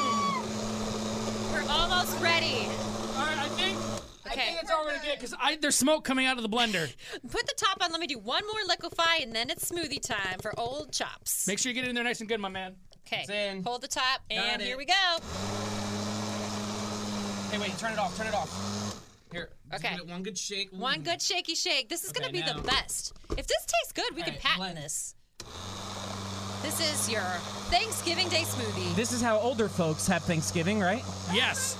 We're almost ready. All right, I think. I Okay. think that's all we're gonna get because I there's smoke coming out of the blender. Put the top on. Let me do one more liquefy, and then it's smoothie time for old Chops. Make sure you get it in there nice and good, my man. Okay. It's in. Hold the top, and it. here we go. Hey, wait, turn it off. Turn it off. Here. just Okay. Give it one good shake. Ooh. One good shaky shake. This is Okay, gonna be now. the best. If this tastes good, we All can right, patent blend. this. This is your Thanksgiving Day smoothie. This is how older folks have Thanksgiving, right? Yes.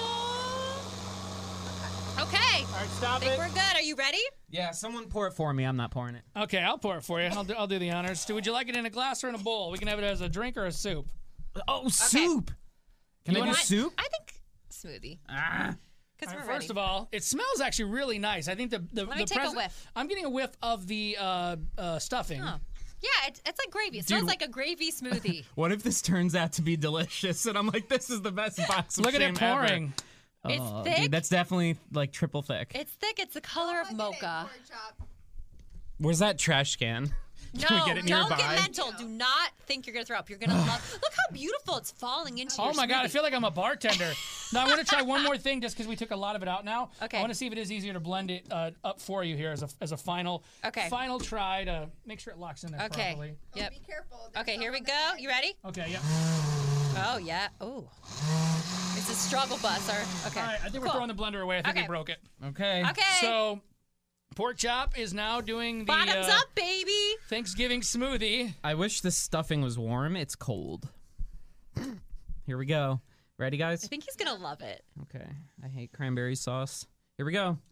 Okay. All right, stop I think it. we're good. Are you ready? Yeah, someone pour it for me. I'm not pouring it. Okay, I'll pour it for you. I'll do, I'll do the honors. Would you like it in a glass or in a bowl? We can have it as a drink or a soup. Oh, soup. Can You I do want- soup? I think smoothie. Ah. Because All we're right, ready. first of all, it smells actually really nice. I think the the, Let me the take a pres- whiff. I'm getting a whiff of the uh, uh, stuffing. Oh. Yeah, it's, it's like gravy. It Dude. smells like a gravy smoothie. What if this turns out to be delicious and I'm like, this is the best box of Look at shame it pouring. ever. It's Oh, thick. Dude, that's definitely like triple thick. It's thick. It's the color of mocha. Where's that trash can? No, Can we get it don't nearby? get mental. Do not think you're gonna throw up. You're gonna love. Look how beautiful it's falling into. Oh your my god, I smoothie. feel like I'm a bartender. Now I want to try one more thing just because we took a lot of it out now. Okay. I want to see if it is easier to blend it uh, up for you here as a as a final Okay. final try to make sure it locks in there Okay. properly. Yep. Be careful. Okay, here we go. You ready? Okay, yeah. Oh yeah. Oh. It's a struggle bus. Or okay. All right, I think we're Cool. throwing the blender away. I think Okay. we broke it. Okay. Okay. So, Pork Chop is now doing the Bottoms uh, up, baby. Thanksgiving smoothie. I wish this stuffing was warm. It's cold. Here we go. Ready, I guys? think he's gonna love it. Okay. I hate cranberry sauce. Here we go.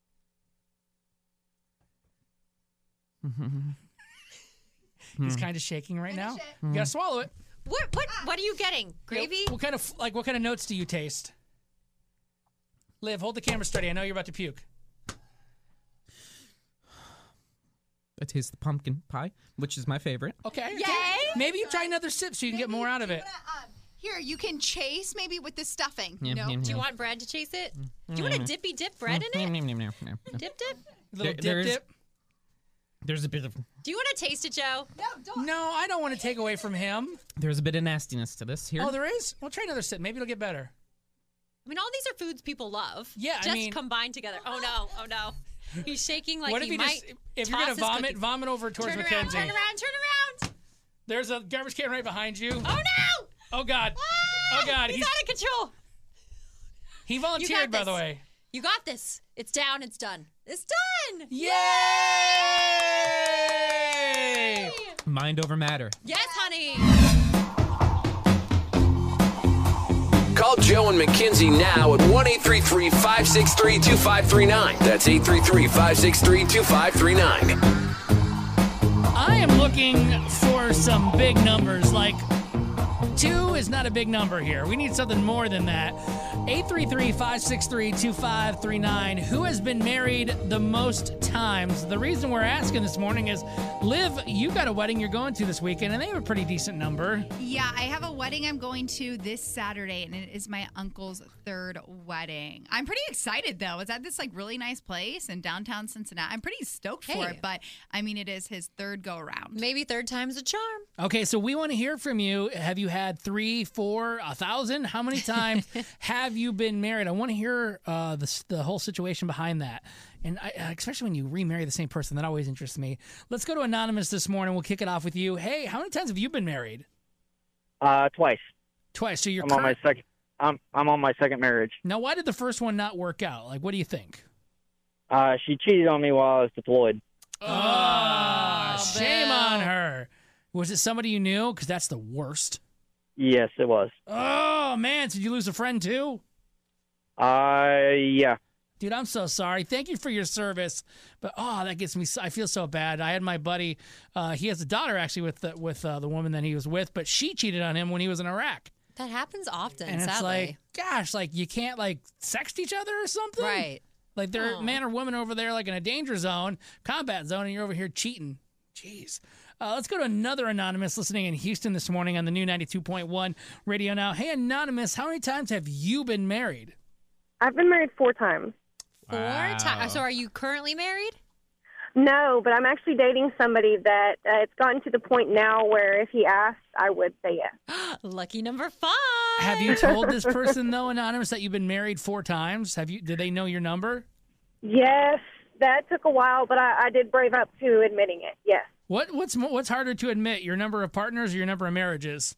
He's kind of shaking right now. You gotta swallow it. What what what are you getting? Gravy? What kind of like what kind of notes do you taste? Liv, hold the camera steady. I know you're about to puke. I taste the pumpkin pie, which is my favorite. Okay. Yay! okay. Maybe you try another sip so you can get more out of it. Here, you can chase maybe with the stuffing. Yum, no? yum, Do you yum. want bread to chase it? Do you want to dippy dip bread in it? Nom, nom, nom, nom, nom. Dip dip? Little There- dip there's- dip. There's a bit of Do you want to taste it, Joe? No, don't. No, I don't want to take away from him. there's a bit of nastiness to this here. Oh, there is? Well, try another sip. Maybe it'll get better. I mean, all these are foods people love. Yeah, I just mean- combined together. Oh no! Oh no! He's shaking like what if he you might. just if you're toss gonna his vomit, cookie. vomit over towards Turn around! Mackenzie. Turn around! Turn around! There's a garbage can right behind you. Oh no! Oh God. Oh God. He's, He's, out of control. he You volunteered, got by the this. way. You got this. It's down. It's done. It's done. Yay! Mind over matter. Yes, honey. Call Joe and Mackenzie now at one eight three three, five six three, two five three nine. That's eight three three, five six three, two five three nine. I am looking for some big numbers, like Two is not a big number here. We need something more than that. eight three three, five six three, two five three nine. Who has been married the most times? The reason we're asking this morning is, Liv, you got a wedding you're going to this weekend, and they have a pretty decent number. Yeah, I have a wedding I'm going to this Saturday, and it is my uncle's third wedding. I'm pretty excited, though. It's at this like really nice place in downtown Cincinnati. I'm pretty stoked for Hey. it, but I mean, it is his third go around. Maybe third time's a charm. Okay, so we want to hear from you. Have you had three, four, a thousand? How many times have you been married? I want to hear uh, the, the whole situation behind that. And I, uh, especially when you remarry the same person, that always interests me. Let's go to Anonymous this morning. We'll kick it off with you. Hey, how many times have you been married? Uh, twice. Twice. So you're I'm on my current- second. I'm I'm on my second marriage. Now, why did the first one not work out? Like, what do you think? Uh, she cheated on me while I was deployed. Oh, shame on her. Was it somebody you knew? Because that's the worst. Yes, it was. Oh, man. Did you lose a friend, too? Uh, yeah. Dude, I'm so sorry. Thank you for your service, but oh, that gets me. I feel so bad. I had my buddy. Uh, he has a daughter actually with the, with uh, the woman that he was with, but she cheated on him when he was in Iraq. That happens often, And it's sadly. like, gosh, like you can't like sext each other or something, Right. Like they're Aw. man or woman over there, like in a danger zone, combat zone, and you're over here cheating. Jeez. Uh, let's go to another Anonymous listening in Houston this morning on the new ninety-two point one Radio Now. Hey, Anonymous, how many times have you been married? I've been married four times. Four times. So are you currently married? No, but I'm actually dating somebody that uh, it's gotten to the point now where if he asked, I would say yes. Lucky number five. Have you told this person though, Anonymous, that you've been married four times? Have you? Did they know your number? Yes, that took a while, but I, I did brave up to admitting it. Yes. What what's mo- what's harder to admit, your number of partners or your number of marriages?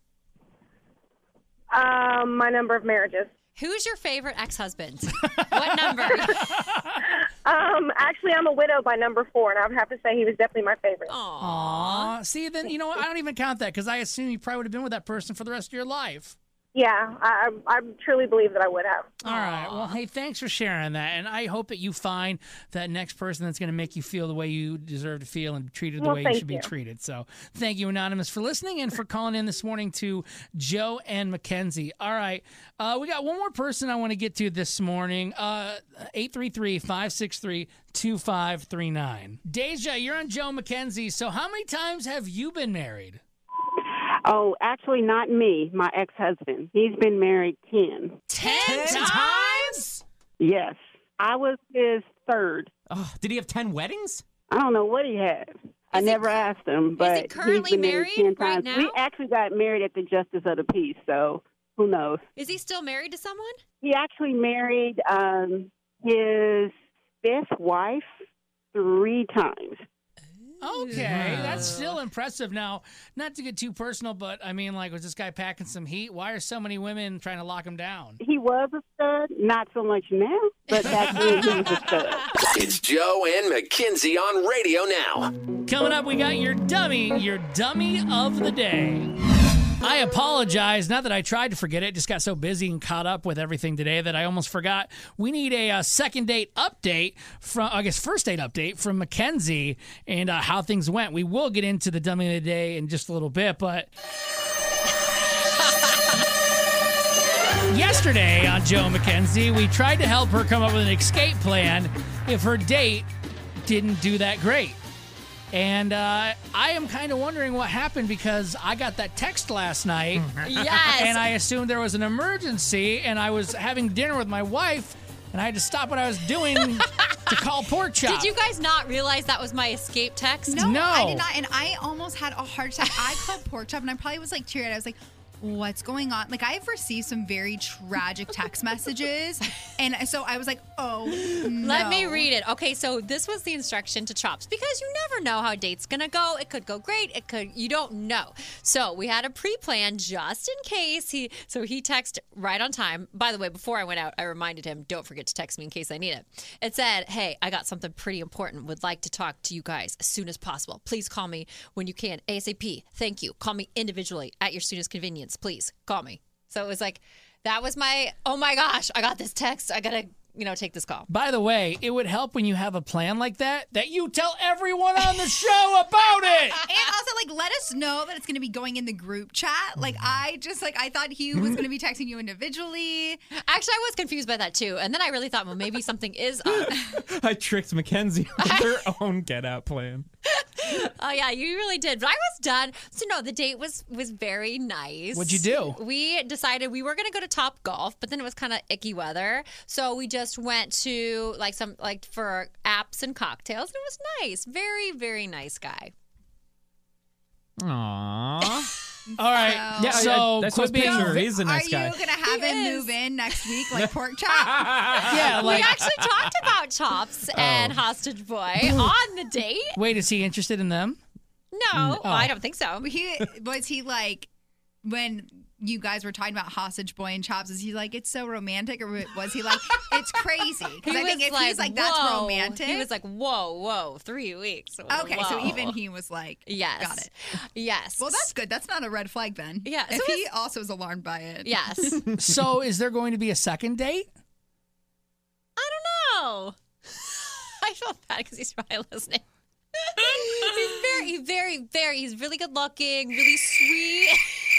Um, my number of marriages. Who's your favorite ex-husband? What number? Um, actually, I'm a widow by number four, and I would have to say he was definitely my favorite. Aw. See, then, you know what? I don't even count that because I assume you probably would have been with that person for the rest of your life. Yeah, I, I, I truly believe that I would have. All right. Well, hey, thanks for sharing that. And I hope that you find that next person that's going to make you feel the way you deserve to feel and treated the Well, way you thank should be you. treated. So thank you, Anonymous, for listening and for calling in this morning to Joe and Mackenzie. All right. Uh, we got one more person I want to get to this morning. Uh, eight three three, five six three, two five three nine. Deja, you're on Joe Mackenzie. So how many times have you been married? Oh, actually, not me. My ex-husband. He's been married ten. Ten, times? Yes, I was his third. Oh, did he have ten weddings? I don't know what he had. I never asked him, but he currently he's been married ten right times. now? We actually got married at the Justice of the Peace, so who knows? Is he still married to someone? He actually married um, his fifth wife three times. Okay, that's still impressive. Now, not to get too personal, but I mean, like, was this guy packing some heat? Why are so many women trying to lock him down? He was a stud, not so much now, but back then he was a stud. It's Joe and Mackenzie on Radio Now. Coming up, we got your dummy, your dummy of the day. I apologize. Not that I tried to forget it, just got so busy and caught up with everything today that I almost forgot. We need a, uh second date update from, I guess, first date update from Mackenzie and uh, how things went. We will get into the dummy of the day in just a little bit, but yesterday on Joe and Mackenzie, we tried to help her come up with an escape plan if her date didn't do that great. And uh, I am kind of wondering what happened because I got that text last night. Yes. And I assumed there was an emergency, and I was having dinner with my wife, and I had to stop what I was doing to call Pork Chop. Did you guys not realize that was my escape text? No, No. I did not. And I almost had a heart attack. I called Pork Chop, and I probably was like teary-eyed. I was like, what's going on? Like, I've received some very tragic text messages. And so I was like, oh, no. Let me read it. Okay, so this was the instruction to Chops because you never know how a date's gonna go. It could go great. It could. You don't know. So we had a pre-plan just in case. He so he texted right on time. By the way, before I went out, I reminded him, don't forget to text me in case I need it. It said, hey, I got something pretty important. Would like to talk to you guys as soon as possible. Please call me when you can. ASAP. Thank you. Call me individually at your soonest convenience. Please call me. So it was like, that was my, oh my gosh, I got this text. I gotta, you know, take this call. By the way, it would help when you have a plan like that, that you tell everyone on the show about it. And also, like, let us know that it's going to be going in the group chat. Like, I just, like, I thought he was going to be texting you individually. Actually, I was confused by that too. And then I really thought, well, maybe something is up. I tricked Mackenzie with her own get out plan. Oh yeah, you really did. But I was done. So no, the date was was very nice. What'd you do? We decided we were gonna go to Top Golf, but then it was kind of icky weather, so we just went to like some like for apps and cocktails. And it was nice. Very very nice guy. Aww. All right. Yeah, so I, that's quit what's being- picture. He's a nice Are guy. you going to have He him is. move in next week like pork chop? Yeah, like- we actually talked about Chops and Hostage Boy on the date. Wait, is he interested in them? No, Oh. I don't think so. He was he like when you guys were talking about Hostage Boy and Chops? Is he like it's so romantic, or was he like it's crazy? Because I He think was if he's like that's whoa. romantic, He was like, whoa, whoa, three weeks. okay. So Whoa. even he was like, Yes. got it. Yes. Well, that's good. That's not a red flag then. Yeah, If so he also is alarmed by it. Yes. So is there going to be a second date? I don't know. I feel bad because he's probably listening. He's very, very, very, he's really good looking, really sweet.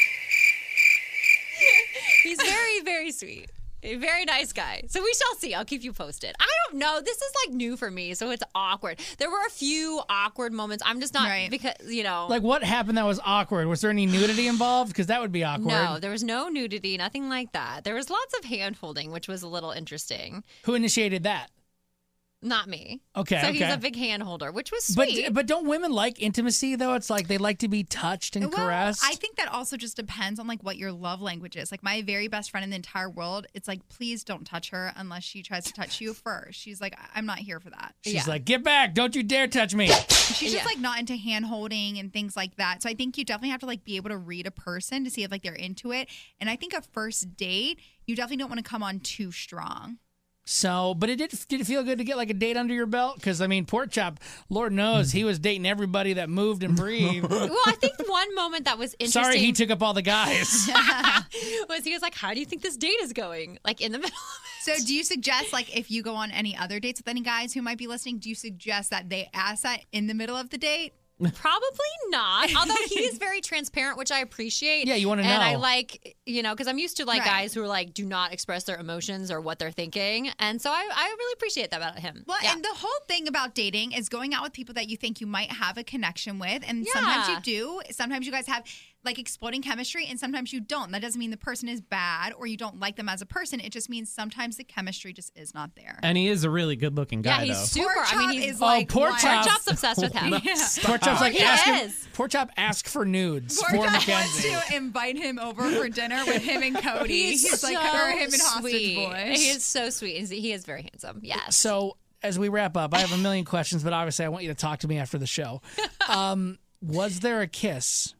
He's very, very sweet. A very nice guy. So we shall see. I'll keep you posted. I don't know. This is like new for me, so it's awkward. There were a few awkward moments. I'm just not, because, you know. Like, what happened that was awkward? Was there any nudity involved? Because that would be awkward. No, there was no nudity, nothing like that. There was lots of hand holding, which was a little interesting. Who initiated that? Not me. Okay, So okay. he's a big hand holder, which was But sweet. but don't women like intimacy though? It's like they like to be touched and Well, caressed. I think that also just depends on like what your love language is. Like my very best friend in the entire world, it's like please don't touch her unless she tries to touch you first. She's like, I'm not here for that. She's like, get back! Don't you dare touch me! She's just Yeah. like not into hand holding and things like that. So I think you definitely have to like be able to read a person to see if like they're into it. And I think a first date, you definitely don't want to come on too strong. So, but it did did it feel good to get like a date under your belt? Because I mean, Pork Chop, Lord knows he was dating everybody that moved and breathed. Well, I think one moment that was interesting. Sorry, he took up all the guys. was he was like, "How do you think this date is going?" Like in the middle. So do you suggest like if you go on any other dates with any guys who might be listening, do you suggest that they ask that in the middle of the date? Probably not. Although he is very transparent, which I appreciate. Yeah, you wanna And I know. like, you know, because I'm used to like Right. guys who are like do not express their emotions or what they're thinking, and so I, I really appreciate that about him. Well, Yeah. and the whole thing about dating is going out with people that you think you might have a connection with. And sometimes you Yeah. do. Sometimes you guys have like exploding chemistry and sometimes you don't. That doesn't mean the person is bad or you don't like them as a person. It just means sometimes the chemistry just is not there. And he is a really good looking guy, yeah, he's though. super. Pork I mean, Chop he's is Oh, like Pork one- Chop. Chop's obsessed with him. Yeah. Pork Chop's like, He ask him, is. Pork Chop, ask for nudes Pork for Chop Mackenzie. wants to invite him over for dinner with him and Cody. He's, He's, like, so or him and Hostage sweet. Boys. He is so sweet. and He is very handsome. Yes. So as we wrap up, I have a million questions, but obviously I want you to talk to me after the show. Um, was there a kiss?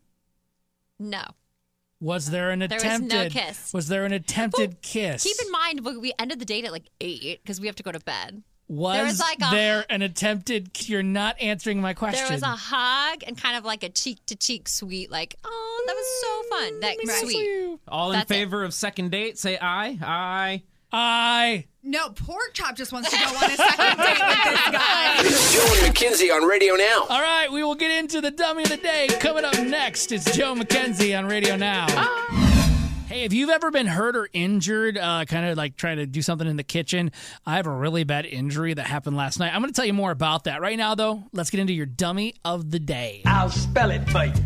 No. Was there an There was attempted? no kiss. Was there an attempted kiss? Keep in mind, we- we ended the date at like eight because we have to go to bed. was there was like a- there an attempted? You're not answering my question. There was a hug and kind of like a cheek to cheek sweet, like, oh, that was so fun. That sweet. All in That's it. favor of second date? Say aye. Aye. Aye. No, Pork Chop just wants to go on a second date with this guy. Joe and Mackenzie on Radio Now. All right, we will get into the dummy of the day. Coming up next, it's Joe Mackenzie on Radio Now. Hey, if you've ever been hurt or injured, uh, kind of like trying to do something in the kitchen, I have a really bad injury that happened last night. I'm going to tell you more about that. Right now, though, let's get into your dummy of the day. I'll spell it for you.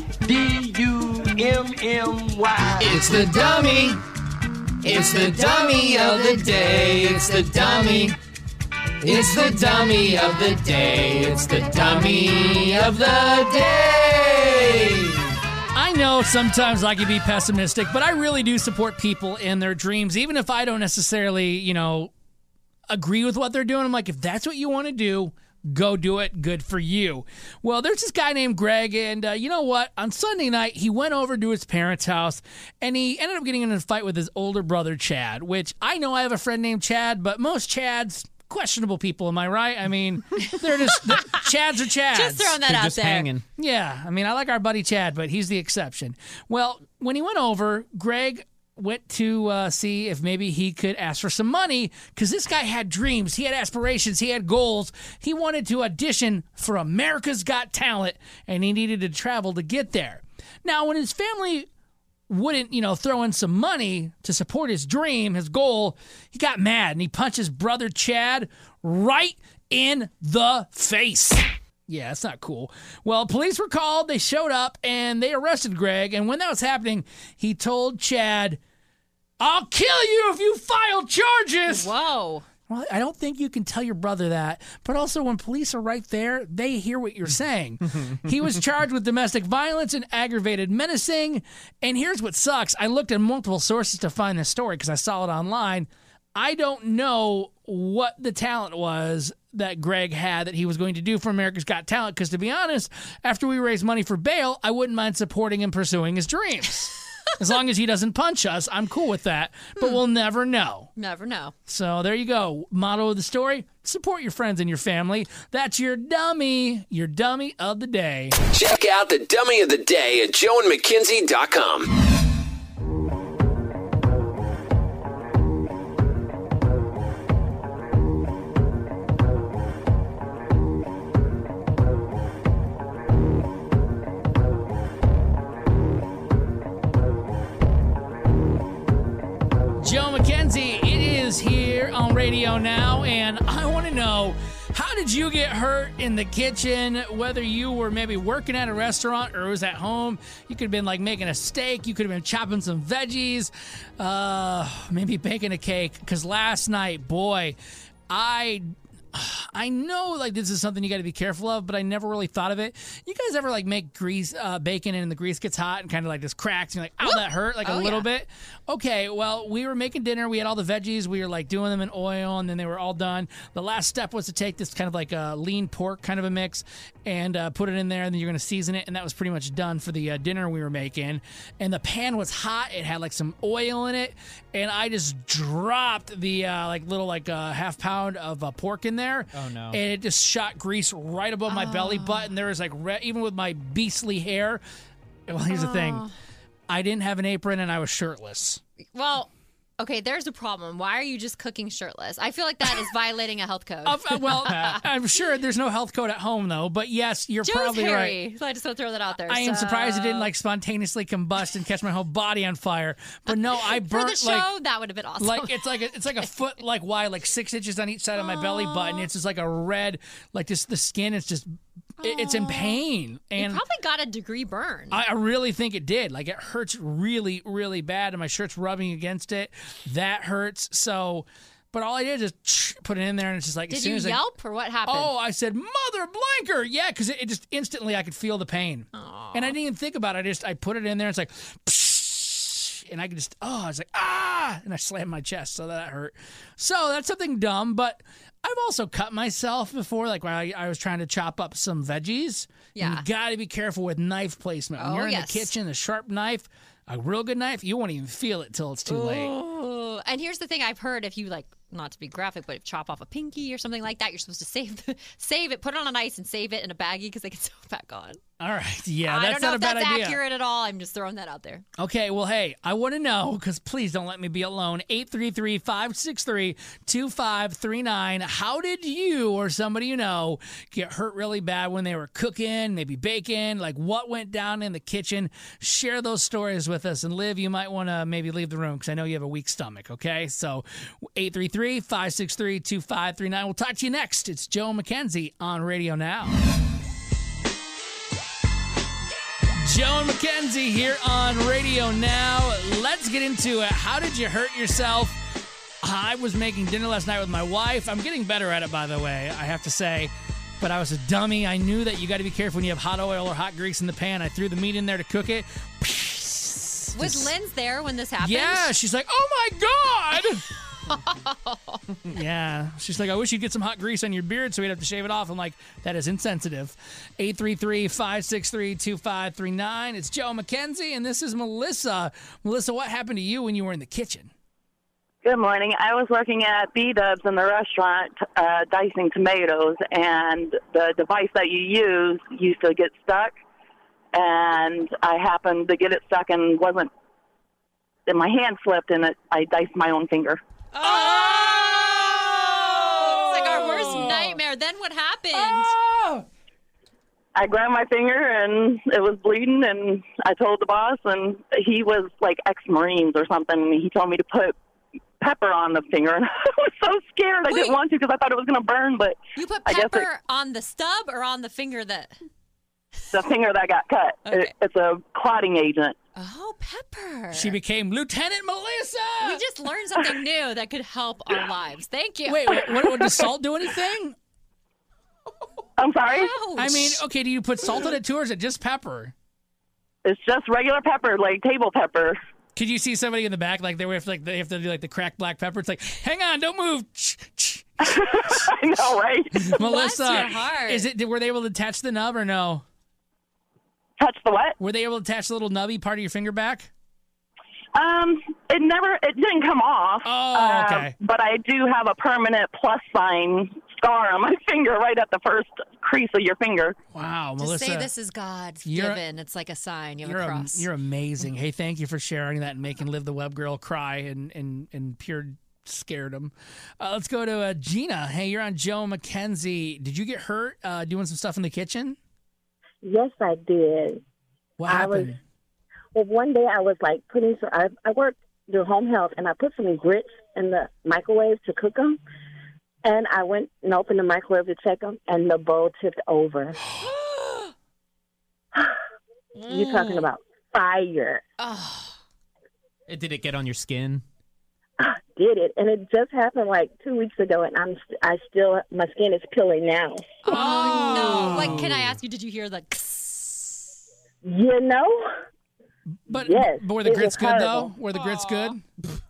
D U M M Y. It's the dummy. It's the dummy of the day. It's the dummy. It's the dummy of the day. It's the dummy of the day. I know sometimes I can be pessimistic, but I really do support people in their dreams, even if I don't necessarily, you know, agree with what they're doing. I'm like, if that's what you want to do, go do it. Good for you. Well, there's this guy named Greg, and uh, you know what? On Sunday night, he went over to his parents' house, and he ended up getting in a fight with his older brother, Chad, which I know I have a friend named Chad, but most Chads, questionable people, am I right? I mean, they're just, the, Chads are Chads. Just throwing that They're out just there. hanging. Yeah, I mean, I like our buddy Chad, but he's the exception. Well, when he went over, Greg went to uh, see if maybe he could ask for some money because this guy had dreams. He had aspirations. He had goals. He wanted to audition for America's Got Talent, and he needed to travel to get there. Now, when his family wouldn't, you know, throw in some money to support his dream, his goal, he got mad, and he punched his brother Chad right in the face. Yeah, that's not cool. Well, police were called, they showed up, and they arrested Greg. And when that was happening, he told Chad, I'll kill you if you file charges. Whoa. Well, I don't think you can tell your brother that. But also, when police are right there, they hear what you're saying. He was charged with domestic violence and aggravated menacing. And here's what sucks. I looked at multiple sources to find this story because I saw it online. I don't know what the talent was that Greg had that he was going to do for America's Got Talent, because to be honest, after we raise money for bail, I wouldn't mind supporting and pursuing his dreams. As long as he doesn't punch us, I'm cool with that, but we'll never know. Never know. So there you go. Motto of the story, support your friends and your family. That's your dummy, your dummy of the day. Check out the dummy of the day at joe and mckenzie dot com. Joe McKenzie, it is here on Radio Now, and I want to know, how did you get hurt in the kitchen? Whether you were maybe working at a restaurant or was at home, you could have been like making a steak, you could have been chopping some veggies, uh, maybe baking a cake. Because last night, boy, I... I know, like, this is something you got to be careful of, but I never really thought of it. You guys ever, like, make grease, uh, bacon and the grease gets hot and kind of, like, just cracks and you're like, ow, that hurt, like, Oh, a little yeah. bit? Okay, well, we were making dinner. We had all the veggies. We were, like, doing them in oil, and then they were all done. The last step was to take this kind of, like, a lean pork kind of a mix and uh, put it in there, and then you're going to season it, and that was pretty much done for the uh, dinner we were making. And the pan was hot. It had, like, some oil in it, and I just dropped the, uh, like, little, like, uh, half pound of uh, pork in there. Oh, no. And it just shot grease right above my belly button. There was like, re- even with my beastly hair. Well, here's the thing. Oh. I didn't have an apron and I was shirtless. Well, okay, there's a problem. Why are you just cooking shirtless? I feel like that is violating a health code. Uh, uh, well, I'm sure there's no health code at home, though. But yes, you're Joe's probably hairy, right. so I just want to throw that out there. I am so- surprised it didn't like spontaneously combust and catch my whole body on fire. But no, I For burnt the show, like that would have been awesome. like it's like a, it's like a foot like wide, like six inches on each side of my belly button. It's just like a red, like just the skin is just it, it's in pain. And you probably got a degree burn. I, I really think it did. Like, it hurts really, really bad, and my shirt's rubbing against it. That hurts. So, but all I did is just put it in there, and it's just like, Did as soon you as I, yelp or what happened? oh, I said, mother blanker. Yeah, because it, it just instantly I could feel the pain. And I didn't even think about it. I just, I put it in there. It's like, and I could just, oh, I was like, ah, and I slammed my chest, so that hurt. So that's something dumb, but I've also cut myself before, like when I, I was trying to chop up some veggies. Yeah. You got to be careful with knife placement. When Oh, you're in yes. the kitchen, a sharp knife, a real good knife, you won't even feel it till it's too late. Ooh. And here's the thing I've heard, if you like, not to be graphic, but if you chop off a pinky or something like that, you're supposed to save the, save it, put it on ice and save it in a baggie because they can sew it back on. All right. Yeah, I that's don't know not if a bad that's idea. accurate at all. I'm just throwing that out there. Okay, well, hey, I want to know, because please don't let me be alone. eight three three, five six three, two five three nine. How did you or somebody you know get hurt really bad when they were cooking, maybe baking? Like, what went down in the kitchen? Share those stories with us. And Liv, you might want to maybe leave the room because I know you have a weak stomach, okay? So eight three three, five six three, two five three nine. We'll talk to you next. It's Joe McKenzie on Radio Now. Joe and McKenzie here on Radio Now. Let's get into it. How did you hurt yourself? I was making dinner last night with my wife. I'm getting better at it, by the way, I have to say. But I was a dummy. I knew that you got to be careful when you have hot oil or hot grease in the pan. I threw the meat in there to cook it. Was Lynn's there when this happened? Yeah, she's like, oh my God! Yeah. She's like, I wish you'd get some hot grease on your beard so we'd have to shave it off. I'm like, that is insensitive. eight three three, five six three, two five three nine. It's Joe McKenzie, and this is Melissa. Melissa, what happened to you when you were in the kitchen? Good morning. I was working at B-Dubs in the restaurant, uh, dicing tomatoes, and the device that you use used to get stuck, and I happened to get it stuck and wasn't and my hand slipped, and it, I diced my own finger. Oh! It's like our worst nightmare. Then what happened? Oh! I grabbed my finger, and it was bleeding, and I told the boss, and he was like ex-Marines or something, and he told me to put pepper on the finger, and I was so scared. I Wait. didn't want to because I thought it was going to burn, but You put I guess pepper it, on the stub or on the finger that... the finger that got cut, Okay. it, it's a clotting agent. Oh, pepper. She became Lieutenant Melissa. We just learned something new that could help our lives. Thank you. Wait, wait what, what, does salt do anything? I'm sorry? I mean, okay, do you put salt in it too, or is it just pepper? It's just regular pepper, like table pepper. Could you see somebody in the back, like they have, like they have to do like the cracked black pepper? It's like, hang on, don't move. I know, right? Melissa, Bless your heart. is it? Were they able to attach the nub or no? Touch the what? Were they able to attach the little nubby part of your finger back? Um, it never, it didn't come off. Oh, okay. Uh, but I do have a permanent plus sign scar on my finger, right at the first crease of your finger. Wow, Just Melissa. say this is God's you're- given. It's like a sign. You have You're a am- cross. you're amazing. Hey, thank you for sharing that and making Live the Web Girl cry and and and pure scaredom. Uh, let's go to uh, Gina. Hey, you're on Joe McKenzie. Did you get hurt uh, doing some stuff in the kitchen? Yes, I did. What I happened? was, well, one day I was like putting some, I, I work do home health, and I put some grits in the microwave to cook them. And I went and opened the microwave to check them, and the bowl tipped over. You're talking about fire. Did it get on your skin? Did it, and it just happened like two weeks ago, and I'm st- I still my skin is peeling now. Oh, no. Like, can I ask you, did you hear the... You know? But, yes, but were the it grits was good, horrible. though? Were the grits good?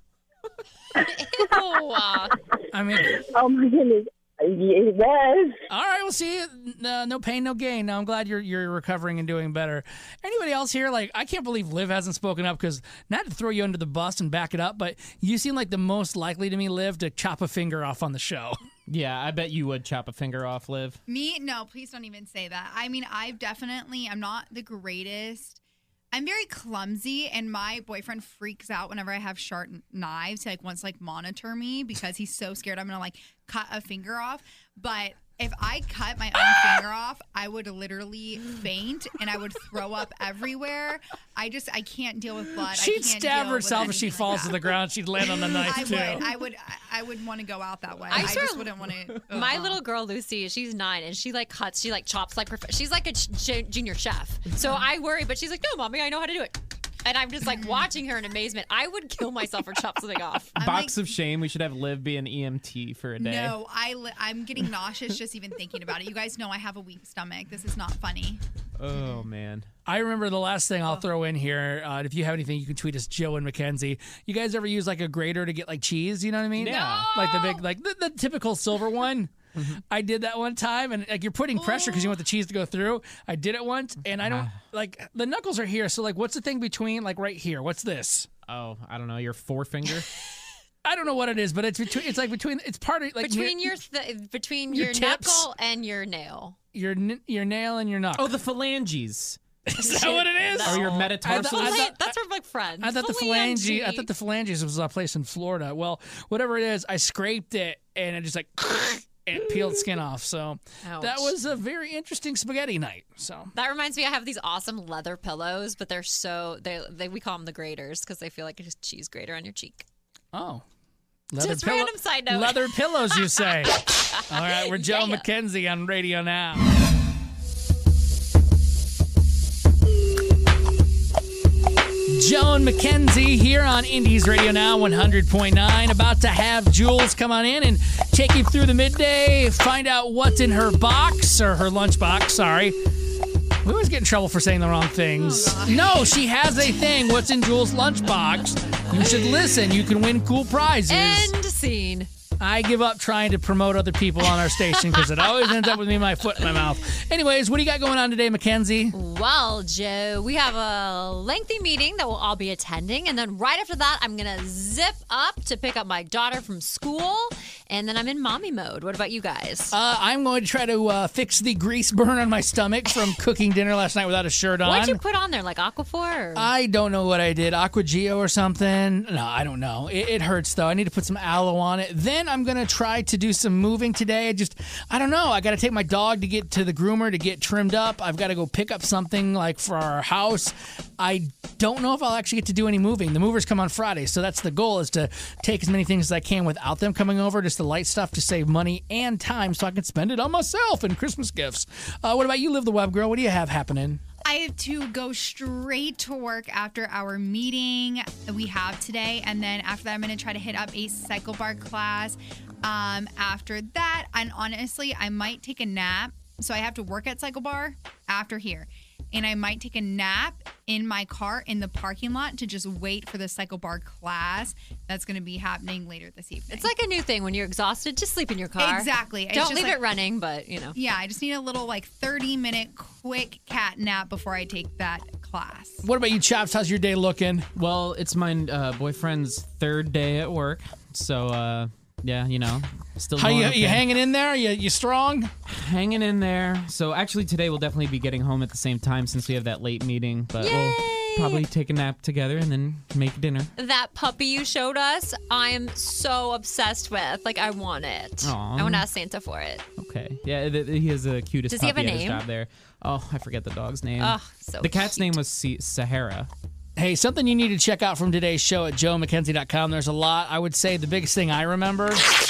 Ew. I mean... Oh, my goodness. It was. All right, we'll see. Uh, no pain, no gain. No, I'm glad you're you're recovering and doing better. Anybody else here? Like, I can't believe Liv hasn't spoken up because not to throw you under the bus and back it up, but you seem like the most likely to me, Liv, to chop a finger off on the show. Yeah, I bet you would chop a finger off, Liv. Me? No, please don't even say that. I mean, I've definitely, I'm not the greatest. I'm very clumsy, and my boyfriend freaks out whenever I have sharp knives. He like wants to like monitor me because he's so scared I'm gonna like cut a finger off. But if I cut my own finger off, I would literally faint and I would throw up everywhere. I just I can't deal with blood. I She'd can't stab deal with herself if she anything falls like to that. the ground. She'd land on the knife I too. would, I would, I would want to go out that way. I I, swear- just wouldn't want to. My little girl Lucy, she's nine, and she like cuts, she like chops like prof- she's like a j- junior chef. So I worry, but she's like, no, mommy, I know how to do it. And I'm just like watching her in amazement. I would kill myself or chop something off. Box of shame. We should have Liv be an E M T for a day. No, I li- I'm getting nauseous just even thinking about it. You guys know I have a weak stomach. This is not funny. Oh, man. I remember the last thing I'll throw in here. Uh, if you have anything, you can tweet us, Joe and Mackenzie. You guys ever use like a grater to get like cheese? You know what I mean? Yeah. Like the big, like the, the typical silver one. I did that one time, and like you're putting pressure because you want the cheese to go through. I did it once, and I don't like the knuckles are here. So like, what's the thing between like right here? What's this? Oh, I don't know. Your forefinger? I don't know what it is, but it's between. It's like between. It's part of like between near- your th- between your your, tips? knuckle and your nail. your n- your nail and your knuckle. Oh, the phalanges. Is that what it is? Or your I metatarsals? thought- I thought- That's from like friends. I thought the Phalange. phalange. I thought the phalanges was a place in Florida. Well, whatever it is, I scraped it and it just like and it peeled skin off. So Ouch. that was a very interesting spaghetti night. So That reminds me, I have these awesome leather pillows, but they're so they, they we call them the graters because they feel like a cheese grater on your cheek. oh, Just random side note. leather pillows, you say? All right, we're Joe Yeah. McKenzie on Radio Now. Joan McKenzie here on Indies Radio Now, one hundred point nine. About to have Jules come on in and take you through the midday, find out what's in her box, or her lunchbox, sorry. We always get in trouble for saying the wrong things. no, she has a thing. What's in Jules' lunchbox? You should listen. You can win cool prizes. End scene. I give up trying to promote other people on our station because it always ends up with me my foot in my mouth. Anyways, what do you got going on today, Mackenzie? Well, Joe, we have a lengthy meeting that we'll all be attending. And then right after that, I'm going to zip up to pick up my daughter from school. And then I'm in mommy mode. What about you guys? Uh, I'm going to try to uh, fix the grease burn on my stomach from cooking dinner last night without a shirt on. What'd you put on there, like Aquaphor? Or? I don't know what I did. Aqua Geo or something? No, I don't know. It, it hurts, though. I need to put some aloe on it. Then I'm going to try to do some moving today. I just, I don't know. I got to take my dog to get to the groomer to get trimmed up. I've got to go pick up something like for our house. I don't know if I'll actually get to do any moving. The movers come on Friday, so that's the goal, is to take as many things as I can without them coming over, just the light stuff to save money and time so I can spend it on myself and Christmas gifts. Uh, what about you, Live the Web Girl? What do you have happening? I have to go straight to work after our meeting that we have today. And then after that, I'm going to try to hit up a cycle bar class. Um, after that, and honestly, I might take a nap. So I have to work at Cycle Bar after here. And I might take a nap in my car in the parking lot to just wait for the Cycle Bar class that's going to be happening later this evening. It's like a new thing. When you're exhausted, just sleep in your car. Exactly. It's Don't just leave like- it running, but, you know. Yeah, I just need a little like thirty minute quick cat nap before I take that class. What about you, Chops? How's your day looking? Well, it's my uh, boyfriend's third day at work, so uh, yeah, you know, still. How going you, okay. you hanging in there? You you strong? Hanging in there. So actually, today we'll definitely be getting home at the same time since we have that late meeting. But Yay! we'll probably take a nap together and then make dinner. That puppy you showed us, I am so obsessed with. Like, I want it. Aw. I want to ask Santa for it. Okay. Yeah, th- th- he has the cutest Does he have puppy a at his name? job there. Oh, I forget the dog's name. Oh, so the cat's name was C- Sahara. Hey, something you need to check out from today's show at joe mackenzie dot com. There's a lot. I would say the biggest thing I remember,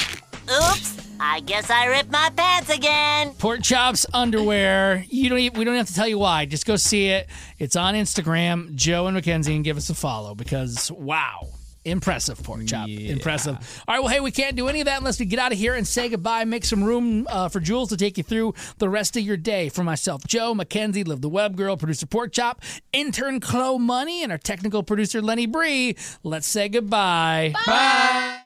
Oops, I guess I ripped my pants again. Pork Chops underwear. You don't. Even, we don't have to tell you why. Just go see it. It's on Instagram, Joe and Mackenzie, and give us a follow because wow. Impressive, Pork Chop. Yeah. Impressive. All right, well, hey, we can't do any of that unless we get out of here and say goodbye. Make some room uh, for Jules to take you through the rest of your day. For myself, Joe, Mackenzie, Live the Web Girl, producer Pork Chop, intern Chloe Money, and our technical producer Lenny Bree, let's say goodbye. Bye. Bye.